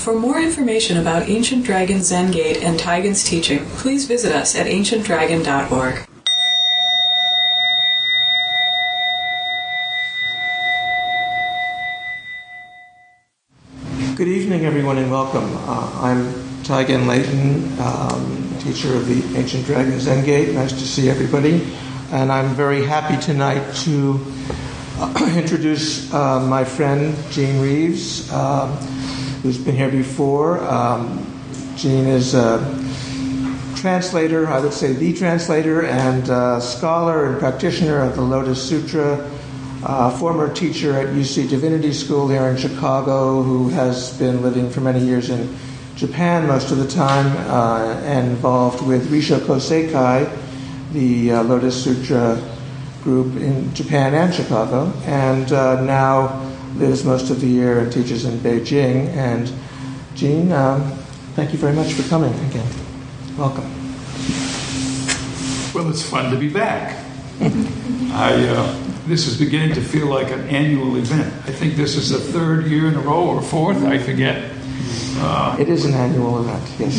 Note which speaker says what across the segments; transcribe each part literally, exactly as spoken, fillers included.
Speaker 1: For more information about Ancient Dragon Zen Gate and Taigen's teaching, please visit us at ancient dragon dot org.
Speaker 2: Good evening, everyone, and welcome. Uh, I'm Taigen Leighton, um, teacher of the Ancient Dragon Zen Gate. Nice to see everybody. And I'm very happy tonight to uh, introduce uh, my friend, Jean Reeves, uh, who's been here before. Um, Jean is a translator, I would say the translator, and uh, scholar and practitioner of the Lotus Sutra, Uh, former teacher at U C Divinity School here in Chicago, who has been living for many years in Japan most of the time, uh, and involved with Rishoku Seikai, the uh, Lotus Sutra group in Japan and Chicago, and uh, now lives most of the year and teaches in Beijing. And Jean, um, thank you very much for coming again. Welcome.
Speaker 3: Well, it's fun to be back. I uh, this is beginning to feel like an annual event. I think this is the third year in a row, or fourth, I forget. Uh,
Speaker 2: it is an annual event, yes.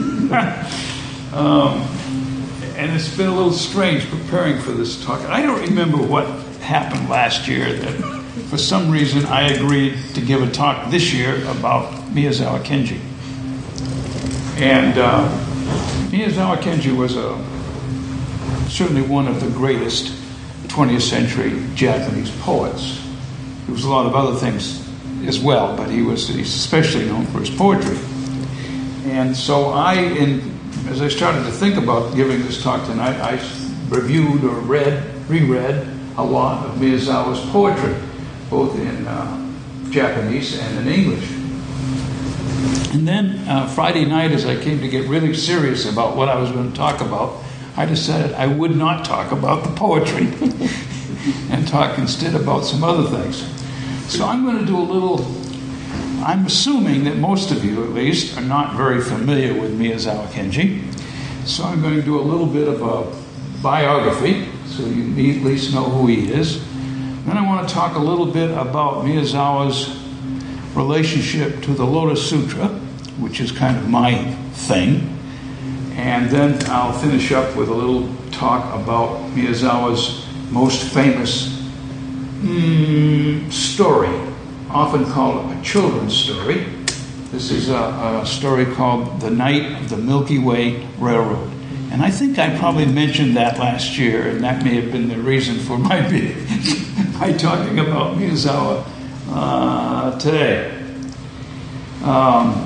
Speaker 3: um, and it's been a little strange preparing for this talk. I don't remember what happened last year that for some reason I agreed to give a talk this year about Miyazawa Kenji. And uh, Miyazawa Kenji was a certainly one of the greatest twentieth century Japanese poets. He was a lot of other things as well, but he was he's especially known for his poetry. And so I, in, as I started to think about giving this talk tonight, I reviewed or read, reread a lot of Miyazawa's poetry, both in uh, Japanese and in English. And then uh, Friday night, as I came to get really serious about what I was going to talk about, I decided I would not talk about the poetry and talk instead about some other things. So I'm going to do a little, I'm assuming that most of you at least are not very familiar with Miyazawa Kenji. So I'm going to do a little bit of a biography so you at least know who he is. Then I want to talk a little bit about Miyazawa's relationship to the Lotus Sutra, which is kind of my thing. And then I'll finish up with a little talk about Miyazawa's most famous mm, story, often called a children's story. This is a, a story called The Night of the Milky Way Railroad. And I think I probably mentioned that last year, and that may have been the reason for my, my talking about Miyazawa uh, today. Um,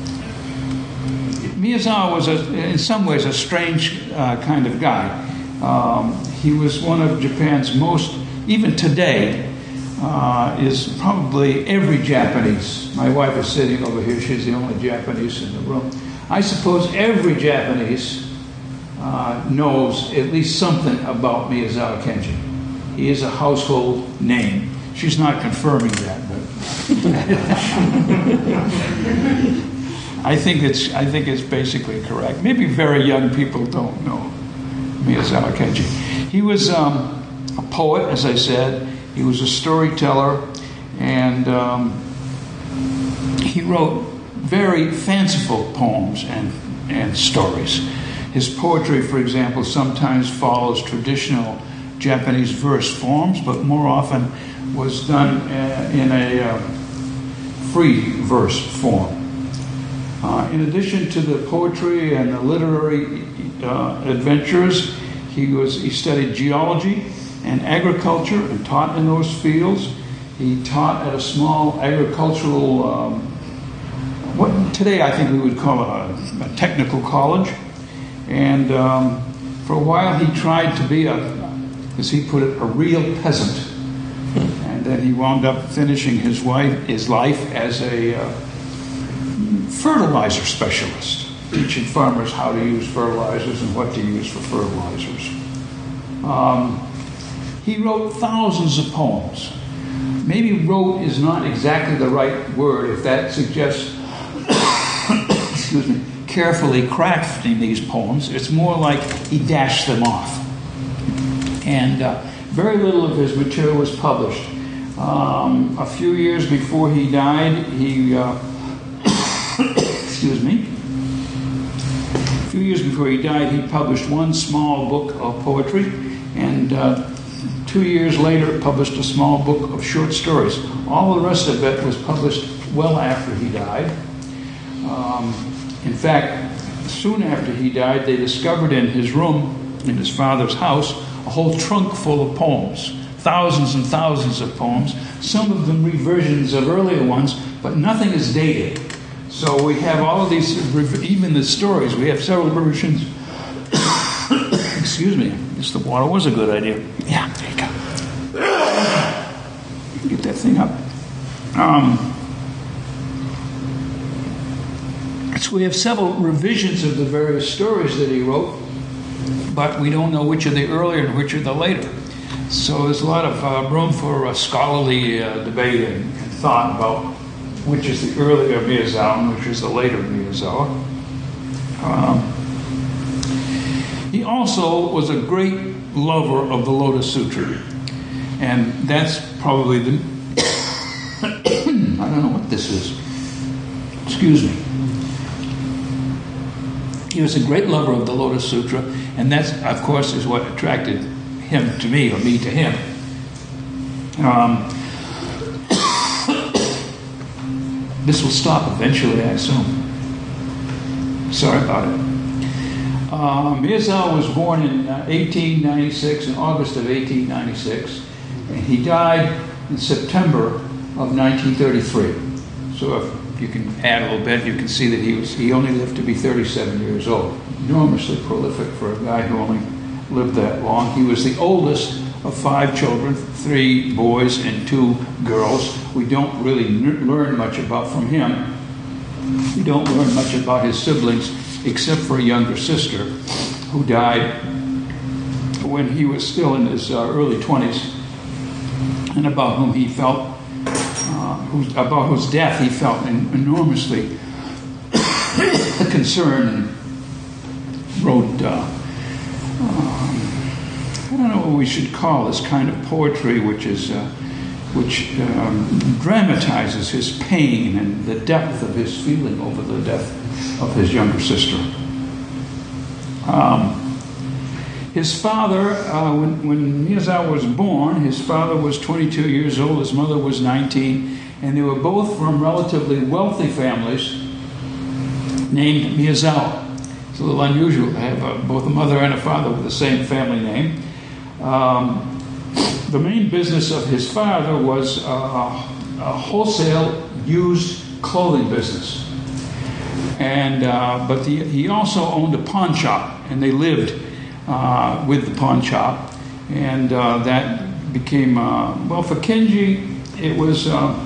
Speaker 3: Miyazawa was, a, in some ways, a strange uh, kind of guy. Um, he was one of Japan's most, even today, uh, is probably every Japanese. My wife is sitting over here. She's the only Japanese in the room. I suppose every Japanese uh, knows at least something about Miyazawa Kenji. He is a household name. She's not confirming that, but... I think it's I think it's basically correct. Maybe very young people don't know Miyazawa Kenji. He was um, a poet, as I said. He was a storyteller, and um, he wrote very fanciful poems and, and stories. His poetry, for example, sometimes follows traditional Japanese verse forms, but more often was done uh, in a uh, free verse form. Uh, in addition to the poetry and the literary uh, adventures, he was he studied geology and agriculture and taught in those fields. He taught at a small agricultural, um, what today I think we would call a, a technical college. And um, for a while he tried to be a, as he put it, a real peasant. And then he wound up finishing his wife his life as a uh, fertilizer specialist, teaching farmers how to use fertilizers and what to use for fertilizers. Um, he wrote thousands of poems. Maybe wrote is not exactly the right word if that suggests excuse me, carefully crafting these poems. It's more like he dashed them off. And uh, very little of his material was published. Um, a few years before he died, he uh, excuse me. A few years before he died, he published one small book of poetry, and uh, two years later published a small book of short stories. All the rest of it was published well after he died. Um, in fact, soon after he died, they discovered in his room, in his father's house, a whole trunk full of poems. Thousands and thousands of poems, some of them reversions of earlier ones, but nothing is dated. So we have all of these, even the stories, we have several versions. Excuse me, I guess the water was a good idea. Yeah, there you go. Get that thing up. Um, so we have several revisions of the various stories that he wrote, but we don't know which are the earlier and which are the later. So there's a lot of uh, room for uh, scholarly uh, debate and, and thought about which is the earlier Miyazawa and which is the later Miyazawa. Um, he also was a great lover of the Lotus Sutra, and that's probably the I don't know what this is. Excuse me. He was a great lover of the Lotus Sutra, and that's, of course, is what attracted him to me, or me to him. Um, this will stop eventually, I assume. Sorry about it. Uh, Miyazawa was born in uh, eighteen ninety-six, in August of eighteen ninety-six, and he died in September of nineteen thirty-three. So if you can add a little bit, you can see that he was he only lived to be thirty-seven years old. Enormously prolific for a guy who only lived that long. He was the oldest of five children, three boys and two girls. We don't really n- learn much about from him. We don't learn much about his siblings, except for a younger sister who died when he was still in his uh, early twenties, and about whom he felt, uh, who, about whose death he felt en- enormously concerned, and wrote, uh, um, I don't know what we should call this kind of poetry, which is, uh, which um, dramatizes his pain and the depth of his feeling over the death of his younger sister. Um, his father, uh, when, when Miyazawa was born, his father was twenty-two years old, his mother was nineteen, and they were both from relatively wealthy families named Miyazawa. It's a little unusual to have uh, both a mother and a father with the same family name. Um, the main business of his father was uh, a wholesale used clothing business. And uh, but the, he also owned a pawn shop, and they lived uh, with the pawn shop, and uh, that became uh, well for Kenji. It was uh,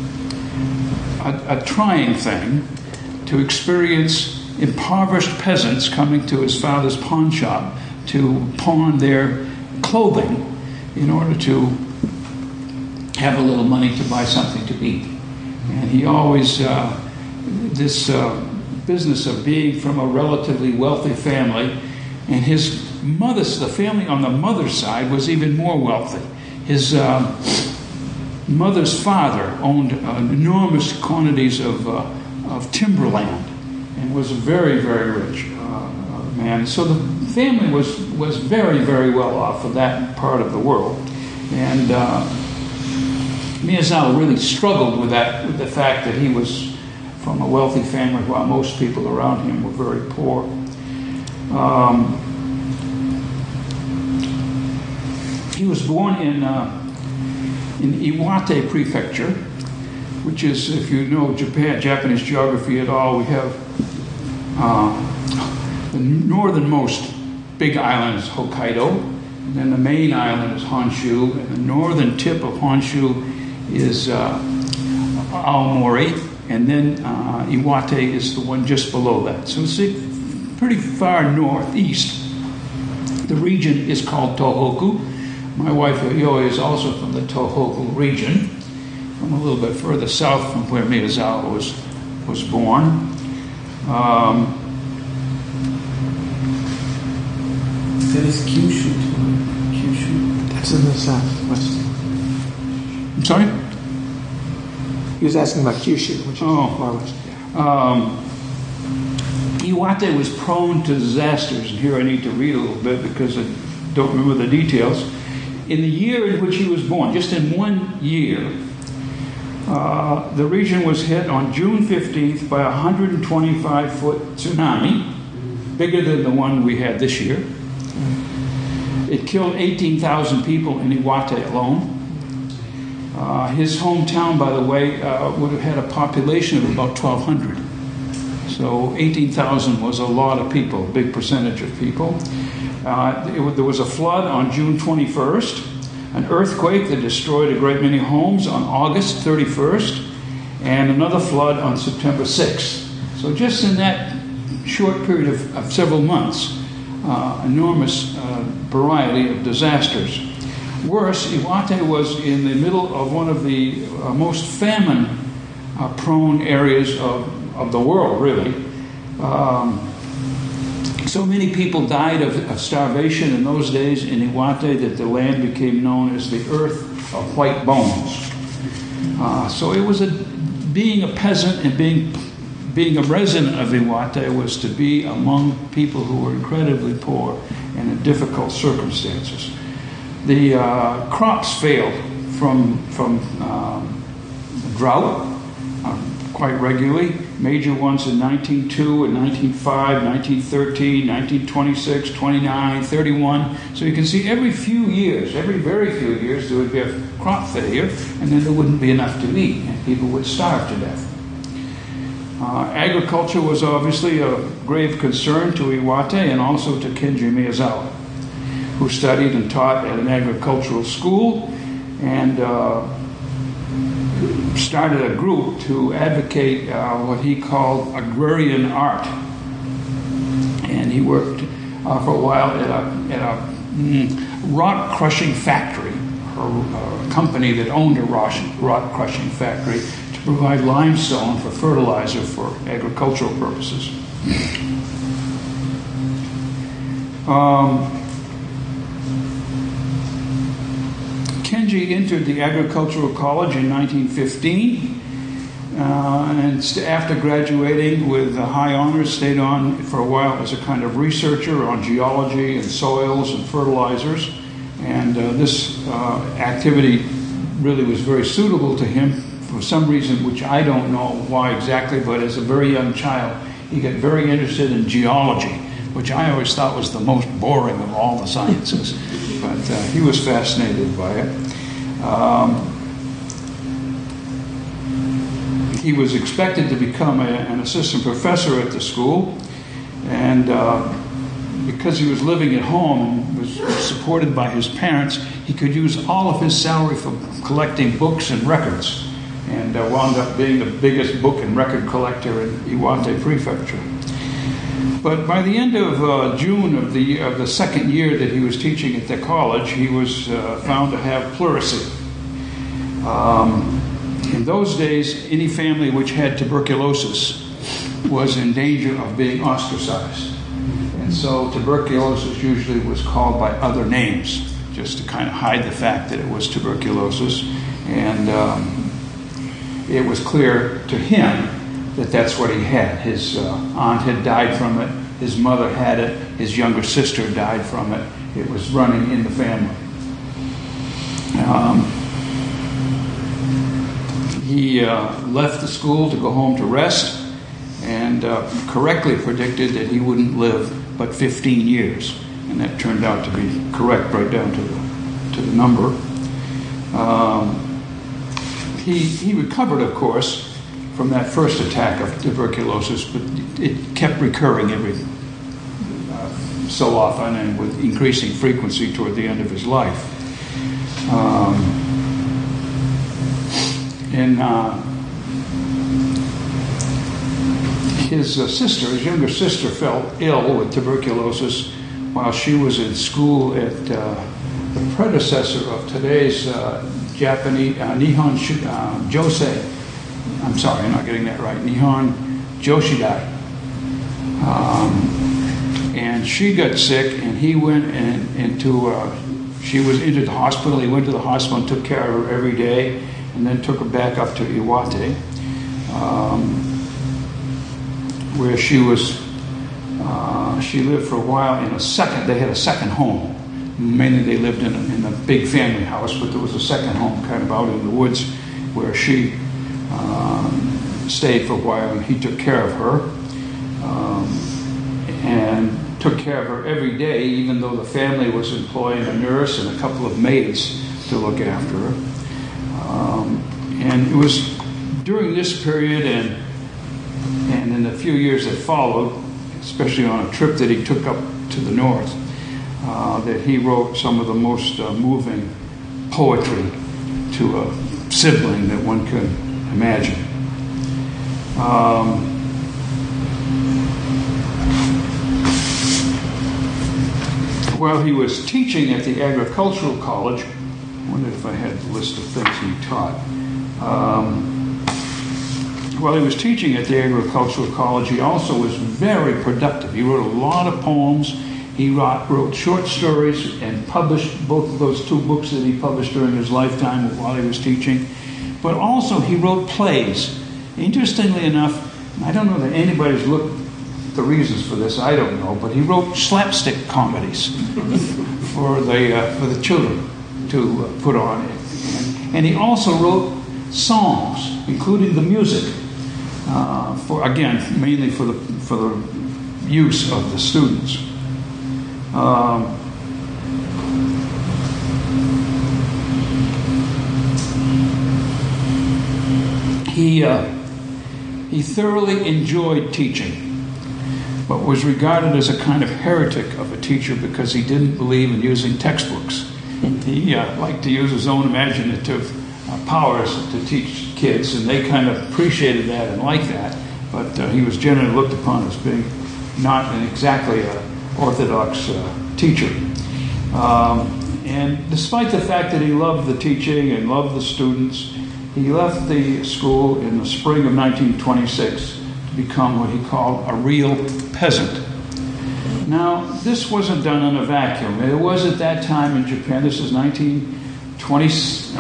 Speaker 3: a, a trying thing to experience impoverished peasants coming to his father's pawn shop to pawn their clothing in order to have a little money to buy something to eat. And he always uh, this. Uh, business of being from a relatively wealthy family, and his mother's, the family on the mother's side was even more wealthy. His uh, mother's father owned uh, enormous quantities of, uh, of timberland and was a very, very rich uh, man. So the family was, was very, very well off for that part of the world. And uh, Miyazawa really struggled with that, with the fact that he was from a wealthy family, while most people around him were very poor. Um, he was born in uh, in Iwate Prefecture, which is, if you know Japan, Japanese geography at all, we have uh, the northernmost big island is Hokkaido, and then the main island is Honshu, and the northern tip of Honshu is uh, Aomori. And then uh, Iwate is the one just below that. So it's pretty far northeast. The region is called Tohoku. My wife Yoi is also from the Tohoku region, from a little bit further south from where Miyazawa was, was born. Um,
Speaker 4: there is Kyushu too. Kyushu.
Speaker 2: That's in the southwest.
Speaker 3: I'm sorry?
Speaker 2: He was asking about Kyushu, which is
Speaker 3: oh.
Speaker 2: far west.
Speaker 3: Um, Iwate was prone to disasters, and here I need to read a little bit because I don't remember the details. In the year in which he was born, just in one year, uh, the region was hit on June fifteenth by a one hundred twenty-five foot tsunami, bigger than the one we had this year. It killed eighteen thousand people in Iwate alone. Uh, his hometown, by the way, uh, would have had a population of about twelve hundred. So eighteen thousand was a lot of people, a big percentage of people. Uh, it, there was a flood on June twenty-first, an earthquake that destroyed a great many homes on August thirty-first, and another flood on September sixth. So just in that short period of, of several months, uh, enormous uh, variety of disasters. Worse, Iwate was in the middle of one of the uh, most famine-prone uh, areas of, of the world, really. Um, so many people died of, of starvation in those days in Iwate that the land became known as the Earth of White Bones. Uh, so it was a being a peasant and being being a resident of Iwate was to be among people who were incredibly poor and in difficult circumstances. The uh, crops failed from from um, drought uh, quite regularly. Major ones in nineteen oh two and nineteen oh five, nineteen thirteen, nineteen twenty-six, twenty-nine, thirty-one. So you can see every few years, every very few years, there would be a crop failure, and then there wouldn't be enough to eat, and people would starve to death. Uh, agriculture was obviously a grave concern to Iwate and also to Kenji Miyazawa, who studied and taught at an agricultural school and uh, started a group to advocate uh, what he called agrarian art. And he worked uh, for a while at a, at a mm, rock crushing factory, or a company that owned a rock, rock crushing factory, to provide limestone for fertilizer for agricultural purposes. Um, Kenji entered the agricultural college in nineteen fifteen, uh, and st- after graduating with high honors, stayed on for a while as a kind of researcher on geology and soils and fertilizers. And uh, this uh, activity really was very suitable to him for some reason, which I don't know why exactly, but as a very young child, he got very interested in geology, which I always thought was the most boring of all the sciences. But uh, he was fascinated by it. Um, he was expected to become a, an assistant professor at the school, and uh, because he was living at home and was supported by his parents, he could use all of his salary for collecting books and records, and uh, wound up being the biggest book and record collector in Iwate Prefecture. But by the end of uh, June of the of the second year that he was teaching at the college, he was uh, found to have pleurisy. Um, in those days, any family which had tuberculosis was in danger of being ostracized. And so tuberculosis usually was called by other names, just to kind of hide the fact that it was tuberculosis. And um, it was clear to him that that's what he had. His uh, aunt had died from it. His mother had it. His younger sister died from it. It was running in the family. Um, he uh, left the school to go home to rest and uh, correctly predicted that he wouldn't live but fifteen years. And that turned out to be correct right down to the, to the number. Um, he, he recovered, of course, from that first attack of tuberculosis, but it kept recurring every uh, so often and with increasing frequency toward the end of his life. Um, and uh, his uh, sister, his younger sister, fell ill with tuberculosis while she was in school at uh, the predecessor of today's uh, Japanese uh, Nihon uh, Josei. I'm sorry, I'm not getting that right. Nihon Joshidai. Um, and she got sick, and he went in, into, uh, she was into the hospital. He went to the hospital and took care of her every day, and then took her back up to Iwate. Um, where she was, uh, she lived for a while in a second, they had a second home. Mainly they lived in a, in a big family house, but there was a second home kind of out in the woods where she um, stayed for a while, and he took care of her. Um, and took care of her every day, even though the family was employing a nurse and a couple of maids to look after her. Um, and it was during this period and and in the few years that followed, especially on a trip that he took up to the north, uh, that he wrote some of the most uh, moving poetry to a sibling that one could imagine. Um, While he was teaching at the agricultural college, I wondered if I had the list of things he taught. Um, while he was teaching at the agricultural college, he also was very productive. He wrote a lot of poems. He wrote, wrote short stories and published both of those two books that he published during his lifetime while he was teaching. But also he wrote plays. Interestingly enough, I don't know that anybody's looked the reasons for this, I don't know, but he wrote slapstick comedies for the uh, for the children to uh, put on it, and, and he also wrote songs, including the music, uh, for again mainly for the for the use of the students. Um, he uh, he thoroughly enjoyed teaching, but was regarded as a kind of heretic of a teacher because he didn't believe in using textbooks. He uh, liked to use his own imaginative uh, powers to teach kids, and they kind of appreciated that and liked that, but uh, he was generally looked upon as being not an exactly an orthodox uh, teacher. Um, and despite the fact that he loved the teaching and loved the students, he left the school in the spring of nineteen twenty-six become what he called a real peasant. Now, this wasn't done in a vacuum. It was at that time in Japan, this is nineteen twenty-six,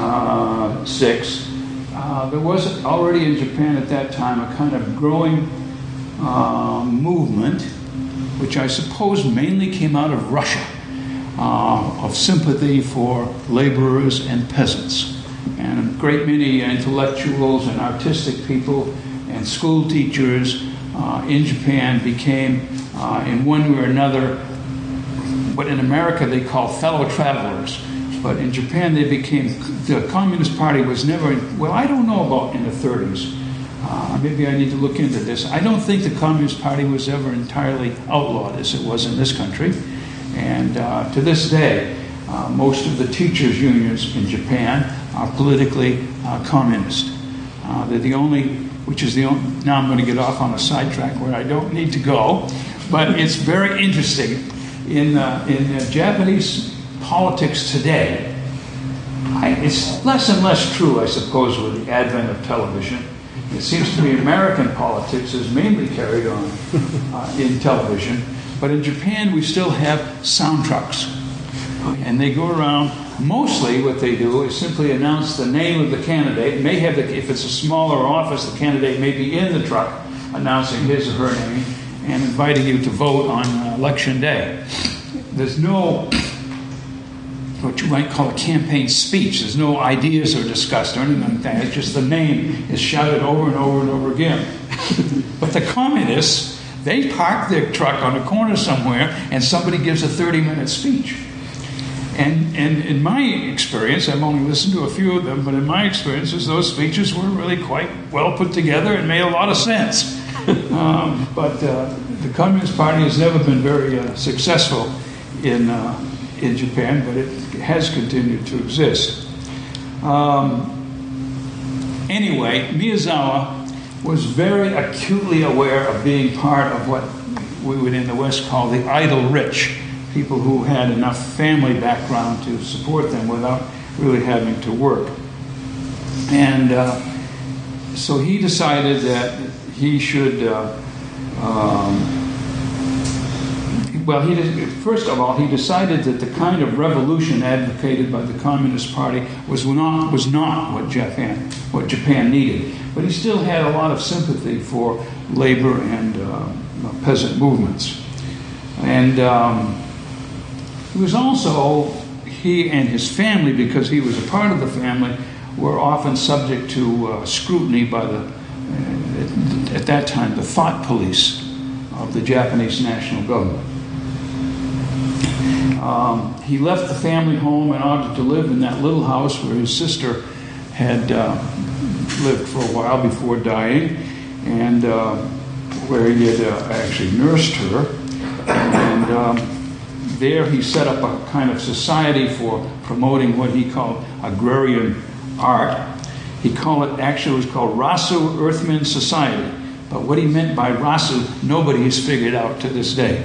Speaker 3: uh, there was already in Japan at that time a kind of growing uh, movement, which I suppose mainly came out of Russia, uh, of sympathy for laborers and peasants. And a great many intellectuals and artistic people and school teachers uh, in Japan became, uh, in one way or another, what in America they call fellow travelers. But in Japan they became, the Communist Party was never, well, I don't know about in the thirties. Uh, maybe I need to look into this. I don't think the Communist Party was ever entirely outlawed as it was in this country. And uh, to this day, uh, most of the teachers' unions in Japan are politically uh, communist. Uh, they're the only, which is the only, now I'm going to get off on a sidetrack where I don't need to go, but it's very interesting. In, uh, in uh, Japanese politics today, I, it's less and less true, I suppose, with the advent of television. It seems to me American politics is mainly carried on uh, in television, but in Japan we still have sound trucks, and they go around. Mostly what they do is simply announce the name of the candidate. It may have, the, if it's a smaller office, the candidate may be in the truck announcing his or her name and inviting you to vote on uh, election day. There's no, what you might call a campaign speech. There's no ideas are discussed or anything like that. It's just the name is shouted over and over and over again. But the communists, they park their truck on a corner somewhere and somebody gives a thirty-minute speech. And, and in my experience, I've only listened to a few of them, but in my experiences, those speeches were really quite well put together and made a lot of sense. um, but uh, the Communist Party has never been very uh, successful in uh, in Japan, but it has continued to exist. Um, anyway, Miyazawa was very acutely aware of being part of what we would in the West call the idle rich, people who had enough family background to support them without really having to work. And uh, so he decided that he should, uh, um, well, he did, first of all, he decided that the kind of revolution advocated by the Communist Party was not, was not what Japan, what Japan needed. But he still had a lot of sympathy for labor and uh, peasant movements. And um, he was also, he and his family, because he was a part of the family, were often subject to uh, scrutiny by the, uh, at that time, the thought police of the Japanese national government. Um, he left the family home in order to live in that little house where his sister had uh, lived for a while before dying, and uh, where he had uh, actually nursed her. And um, there he set up a kind of society for promoting what he called agrarian art. He called it, actually it was called Rasu Earthman Society. But what he meant by Rasu, nobody has figured out to this day.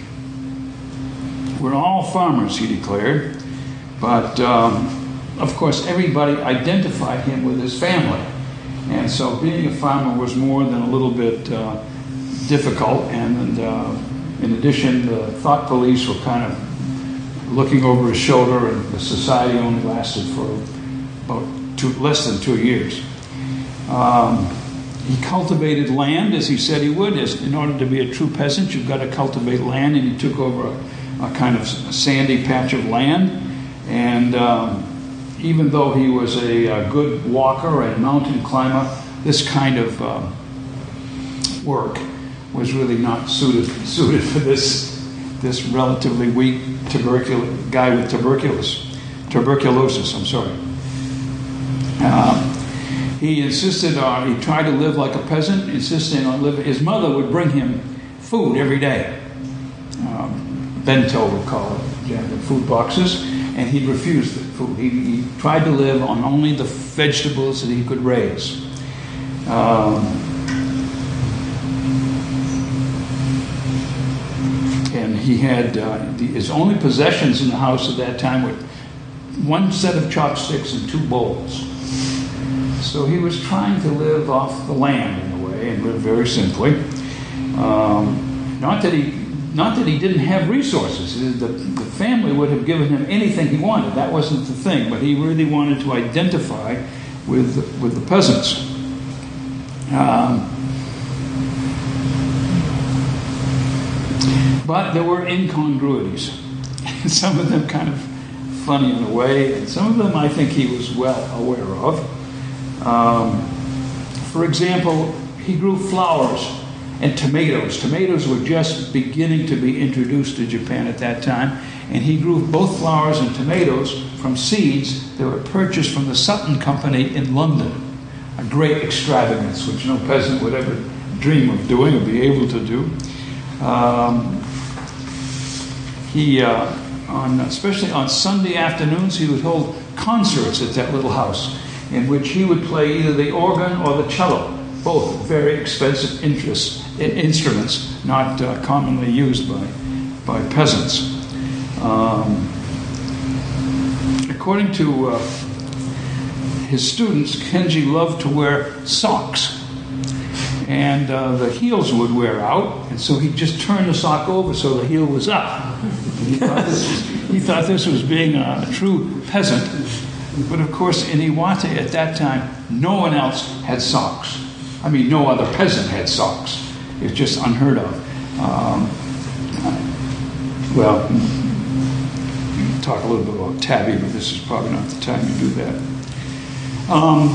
Speaker 3: We're all farmers, he declared. But, um, of course, everybody identified him with his family. And so being a farmer was more than a little bit uh, difficult. And, uh, in addition, the thought police were kind of looking over his shoulder, and the society only lasted for about two, less than two years. Um, he cultivated land, as he said he would. As, in order to be a true peasant, you've got to cultivate land, and he took over a, a kind of sandy patch of land. And um, even though he was a, a good walker and mountain climber, this kind of uh, work was really not suited suited for this this relatively weak tuberculosis guy with tuberculosis. Tuberculosis, I'm sorry. Uh, he insisted on, he tried to live like a peasant, insisting on living. His mother would bring him food every day. Um, bento, would call it, Japanese food boxes, and he refused the food. He, he tried to live on only the vegetables that he could raise. Um, and he had uh, the, his only possessions in the house at that time were one set of chopsticks and two bowls. So he was trying to live off the land in a way, and live very simply. Um, not that he, not that he didn't have resources. The, the family would have given him anything he wanted. That wasn't the thing. But he really wanted to identify with with the peasants. Um, but there were incongruities. Some of them kind of funny in a way, and some of them I think he was well aware of. Um, for example, he grew flowers and tomatoes. Tomatoes were just beginning to be introduced to Japan at that time, and he grew both flowers and tomatoes from seeds that were purchased from the Sutton Company in London. A great extravagance, which no peasant would ever dream of doing or be able to do. Um, he, uh, on, especially on Sunday afternoons, he would hold concerts at that little house, in which he would play either the organ or the cello, both very expensive interest, instruments, not uh, commonly used by, by peasants. Um, according to uh, his students, Kenji loved to wear socks, and uh, the heels would wear out, and so he'd just turn the sock over so the heel was up. He thought this was, he thought this was being a, a true peasant. But of course, in Iwate at that time, no one else had socks. I mean, no other peasant had socks. It was just unheard of. Um, well, we'll talk a little bit about tabby, but this is probably not the time to do that. Um,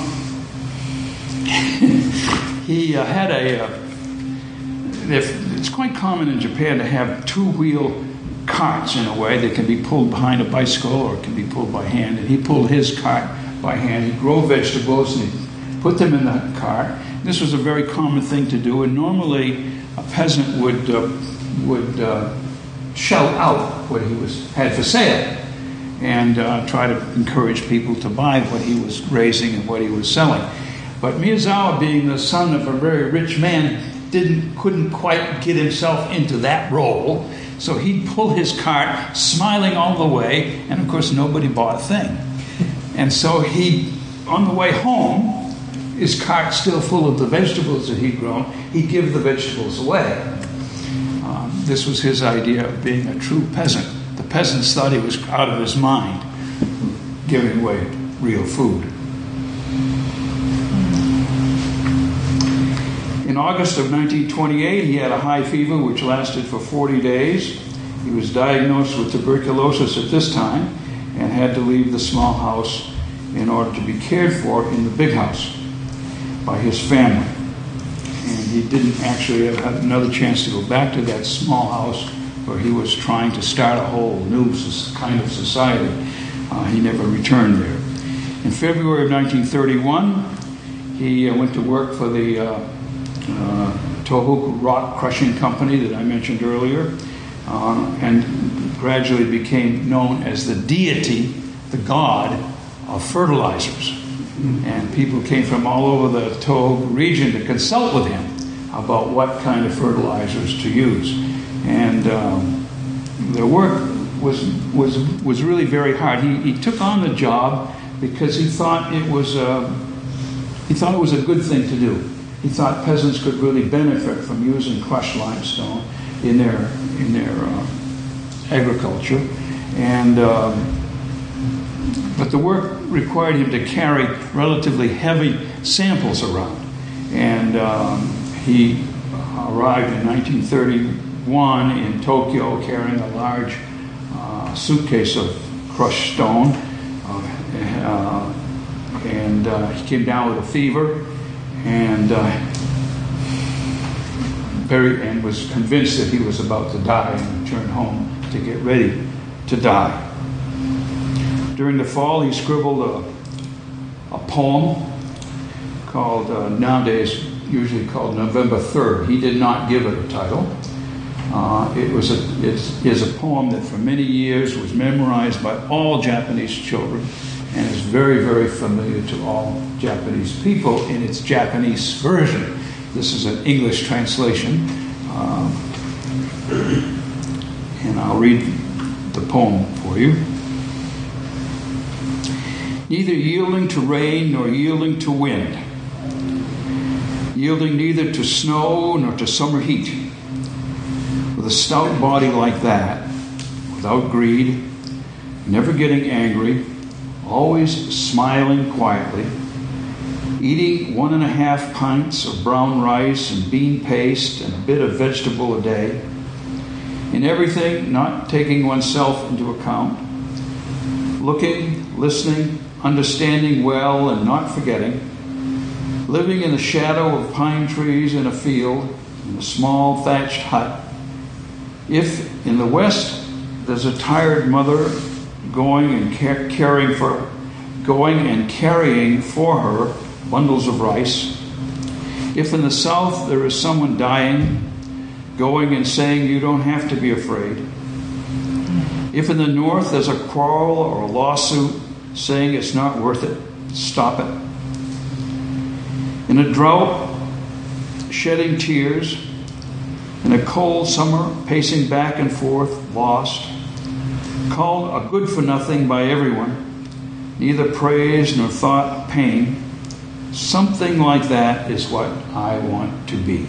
Speaker 3: he uh, had a... Uh, it's quite common in Japan to have two-wheel carts in a way that can be pulled behind a bicycle or can be pulled by hand. And he pulled his cart by hand. He'd grow vegetables and he'd put them in the cart. This was a very common thing to do. And normally a peasant would uh, would uh, shout out what he was had for sale and uh, try to encourage people to buy what he was raising and what he was selling. But Miyazawa, being the son of a very rich man, didn't couldn't quite get himself into that role. So he'd pull his cart, smiling all the way, and of course nobody bought a thing. And so he, on the way home, his cart still full of the vegetables that he'd grown, he'd give the vegetables away. Um, this was his idea of being a true peasant. The peasants thought he was out of his mind, giving away real food. In August of nineteen twenty-eight, he had a high fever which lasted for forty days. He was diagnosed with tuberculosis at this time and had to leave the small house in order to be cared for in the big house by his family. And he didn't actually ever have another chance to go back to that small house where he was trying to start a whole new kind of society. Uh, he never returned there. In February of nineteen thirty-one, he uh, went to work for the uh, uh, Tohoku Rock Crushing Company that I mentioned earlier, uh, and gradually became known as the deity, the god of fertilizers. And people came from all over the Tohoku region to consult with him about what kind of fertilizers to use. And um, the work was was was really very hard. He, he took on the job because he thought it was a, he thought it was a good thing to do. He thought peasants could really benefit from using crushed limestone in their in their uh, agriculture, and um, but the work required him to carry relatively heavy samples around, and um, he arrived in nineteen thirty-one in Tokyo carrying a large uh, suitcase of crushed stone, uh, uh, and uh, he came down with a fever, and uh, very and was convinced that he was about to die and returned home to get ready to die. During the fall, he scribbled a, a poem called, uh, nowadays usually called November third. He did not give it a title. Uh, it was a, it is a poem that for many years was memorized by all Japanese children and is very, very familiar to all Japanese people in its Japanese version. This is an English translation. Um, and I'll read the poem for you. Neither yielding to rain nor yielding to wind, yielding neither to snow nor to summer heat, with a stout body like that, without greed, never getting angry, always smiling quietly, eating one and a half pints of brown rice and bean paste and a bit of vegetable a day, in everything not taking oneself into account, looking, listening, understanding well and not forgetting, living in the shadow of pine trees in a field, in a small thatched hut. If in the west there's a tired mother going and car- caring for, going and carrying for her bundles of rice, if in the south there is someone dying, going and saying you don't have to be afraid, if in the north there's a quarrel or a lawsuit saying it's not worth it, stop it. In a drought, shedding tears, in a cold summer, pacing back and forth, lost, called a good-for-nothing by everyone, neither praise nor thought pain, something like that is what I want to be.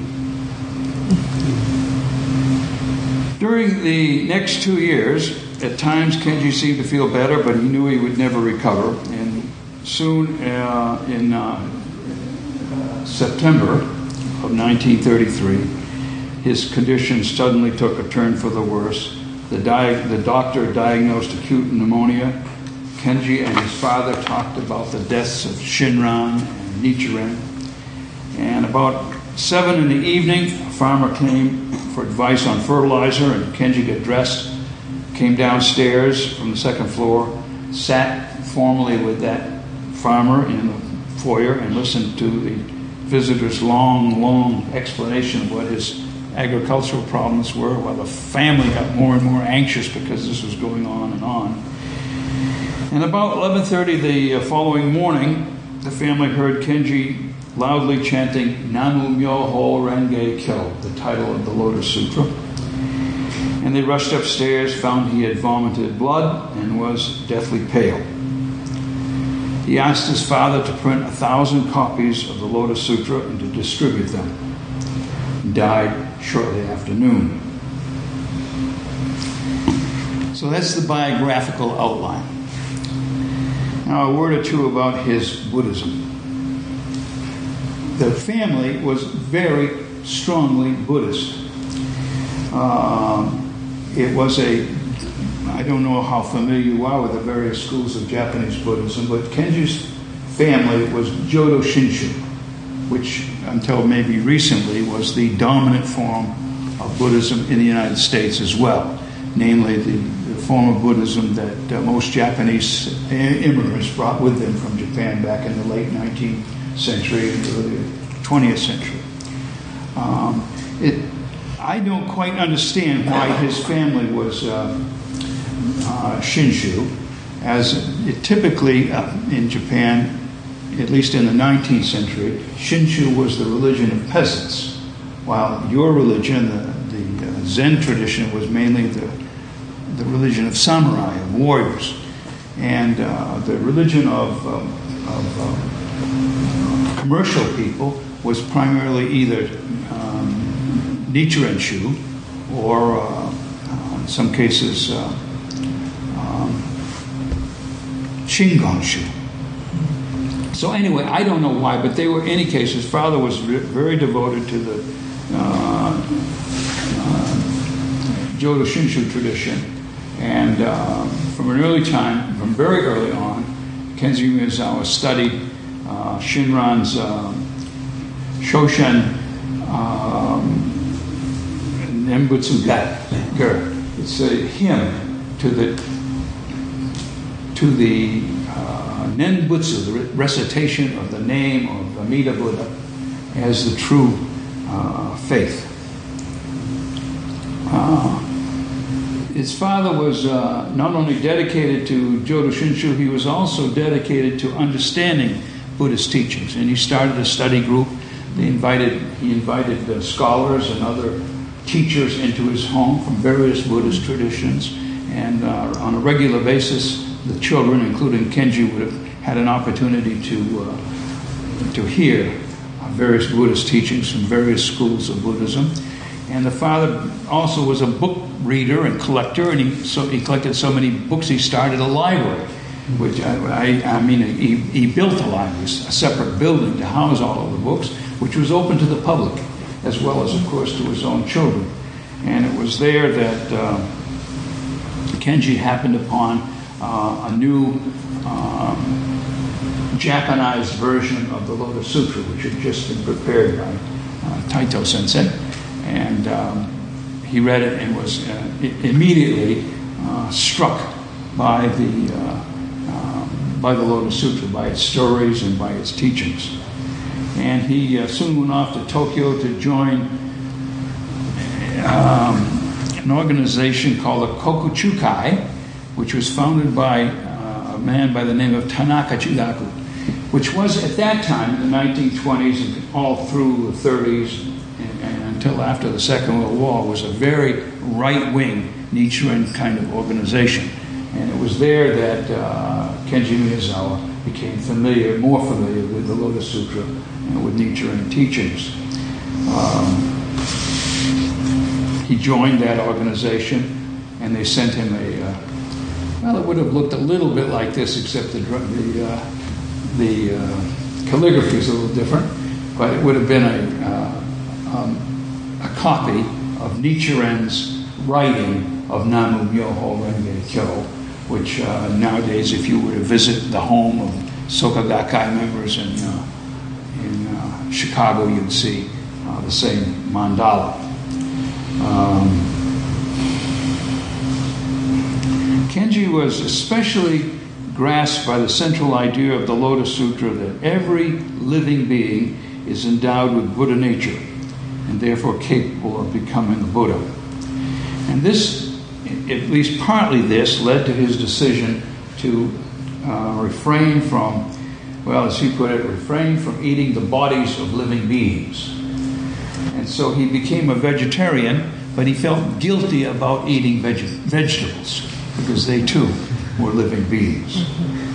Speaker 3: During the next two years, at times Kenji seemed to feel better, but he knew he would never recover. And soon, uh, in uh, uh, September of nineteen thirty-three, his condition suddenly took a turn for the worse. The, di- the doctor diagnosed acute pneumonia. Kenji and his father talked about the deaths of Shinran and Nichiren. And about seven in the evening, a farmer came for advice on fertilizer, and Kenji got dressed, came downstairs from the second floor, sat formally with that farmer in the foyer and listened to the visitor's long, long explanation of what his agricultural problems were, while the family got more and more anxious because this was going on and on. And about eleven thirty the following morning, the family heard Kenji loudly chanting Namu Myoho Renge Kyo, the title of the Lotus Sutra. And they rushed upstairs, found he had vomited blood and was deathly pale. He asked his father to print a thousand copies of the Lotus Sutra and to distribute them. He died shortly after noon. So that's the biographical outline. Now a word or two about his Buddhism. The family was very strongly Buddhist. Um, it was a, I don't know how familiar you are with the various schools of Japanese Buddhism, but Kenji's family was Jodo Shinshu, which until maybe recently was the dominant form of Buddhism in the United States as well, namely the, the form of Buddhism that uh, most Japanese immigrants brought with them from Japan back in the late nineteenth century and early twentieth century. Um, it, I don't quite understand why his family was uh, uh, Shinshu, as it typically uh, in Japan, at least in the nineteenth century, Shinshu was the religion of peasants, while your religion, the, the uh, Zen tradition, was mainly the, the religion of samurai, of warriors. And uh, the religion of, um, of um, commercial people was primarily either um, Nichiren Shu or, uh, uh, in some cases, uh, um, Shingon Shu. So anyway, I don't know why, but they were, in any case, his father was very devoted to the uh, uh, Jodo Shinshu tradition. And uh, from an early time, from very early on, Kenji Miyazawa studied uh, Shinran's uh, Shoshen um, Nembutsu Ger. It's a hymn to the to the uh, Nenbutsu, the recitation of the name of Amida Buddha as the true uh, faith. Uh, his father was uh, not only dedicated to Jodo Shinshu, he was also dedicated to understanding Buddhist teachings. And he started a study group. They invited, he invited uh, scholars and other teachers into his home from various Buddhist traditions. And uh, on a regular basis, the children, including Kenji, would have had an opportunity to uh, to hear uh, various Buddhist teachings from various schools of Buddhism. And the father also was a book reader and collector, and he so he collected so many books he started a library, which I, I, I mean he, he built a library, a separate building to house all of the books, which was open to the public, as well as, of course, to his own children. And it was there that uh, Kenji happened upon Uh, a new um, Japanized version of the Lotus Sutra, which had just been prepared by uh, Taito Sensei. And um, he read it and was uh, immediately uh, struck by the uh, uh, by the Lotus Sutra, by its stories and by its teachings. And he uh, soon went off to Tokyo to join um, an organization called the Kokuchukai, which was founded by uh, a man by the name of Tanaka Chudaku, which was at that time, in the nineteen twenties and all through the thirties and, and until after the Second World War, was a very right-wing Nichiren kind of organization. And it was there that uh, Kenji Miyazawa became familiar, more familiar with the Lotus Sutra and with Nichiren teachings. Um, he joined that organization, and they sent him a uh, Well, it would have looked a little bit like this, except the the, uh, the uh, calligraphy is a little different. But it would have been a uh, um, a copy of Nichiren's writing of Namu Myoho Renge Kyo, which uh, nowadays, if you were to visit the home of Soka Gakkai members in uh, in uh, Chicago, you'd see uh, the same mandala. Um, Kenji was especially grasped by the central idea of the Lotus Sutra that every living being is endowed with Buddha nature and therefore capable of becoming a Buddha. And this, at least partly this, led to his decision to uh, refrain from, well, as he put it, refrain from eating the bodies of living beings. And so he became a vegetarian, but he felt guilty about eating veg- vegetables. Because they too were living beings.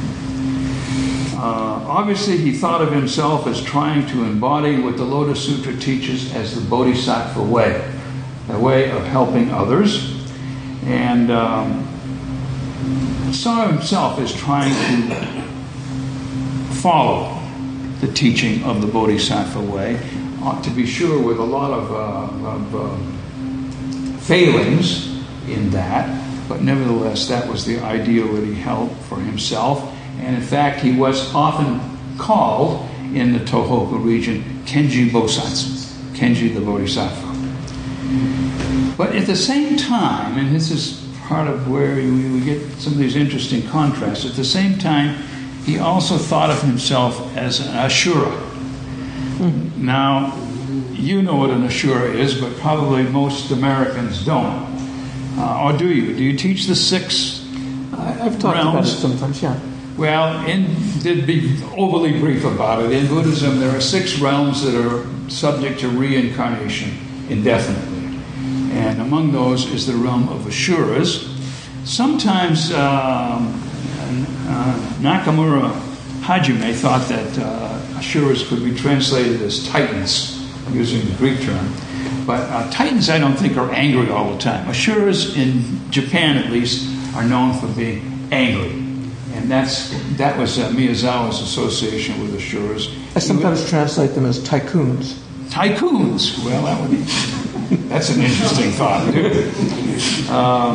Speaker 3: Uh, obviously, he thought of himself as trying to embody what the Lotus Sutra teaches as the Bodhisattva way, the way of helping others, and um, saw himself as trying to follow the teaching of the Bodhisattva way, uh, to be sure, with a lot of, uh, of uh, failings in that, but nevertheless, that was the ideal that he held for himself. And in fact, he was often called in the Tohoku region Kenji Bosatsu, Kenji the Bodhisattva. But at the same time, and this is part of where we, we get some of these interesting contrasts, at the same time, he also thought of himself as an Ashura. Mm-hmm. Now, you know what an Ashura is, but probably most Americans don't. Uh, or do you? Do you teach the six
Speaker 2: I, I've talked
Speaker 3: realms?
Speaker 2: about it sometimes, yeah.
Speaker 3: Well, in, to be overly brief about it, in Buddhism there are six realms that are subject to reincarnation indefinitely. And among those is the realm of Asuras. Sometimes um, uh, Nakamura Hajime thought that uh, Asuras could be translated as Titans, using the Greek term. But uh, Titans, I don't think, are angry all the time. Asuras, in Japan at least, are known for being angry. And that's that was uh, Miyazawa's association with Asuras.
Speaker 2: I sometimes would, translate them as tycoons.
Speaker 3: Tycoons. Well, that would be, that's an interesting thought, too. Um,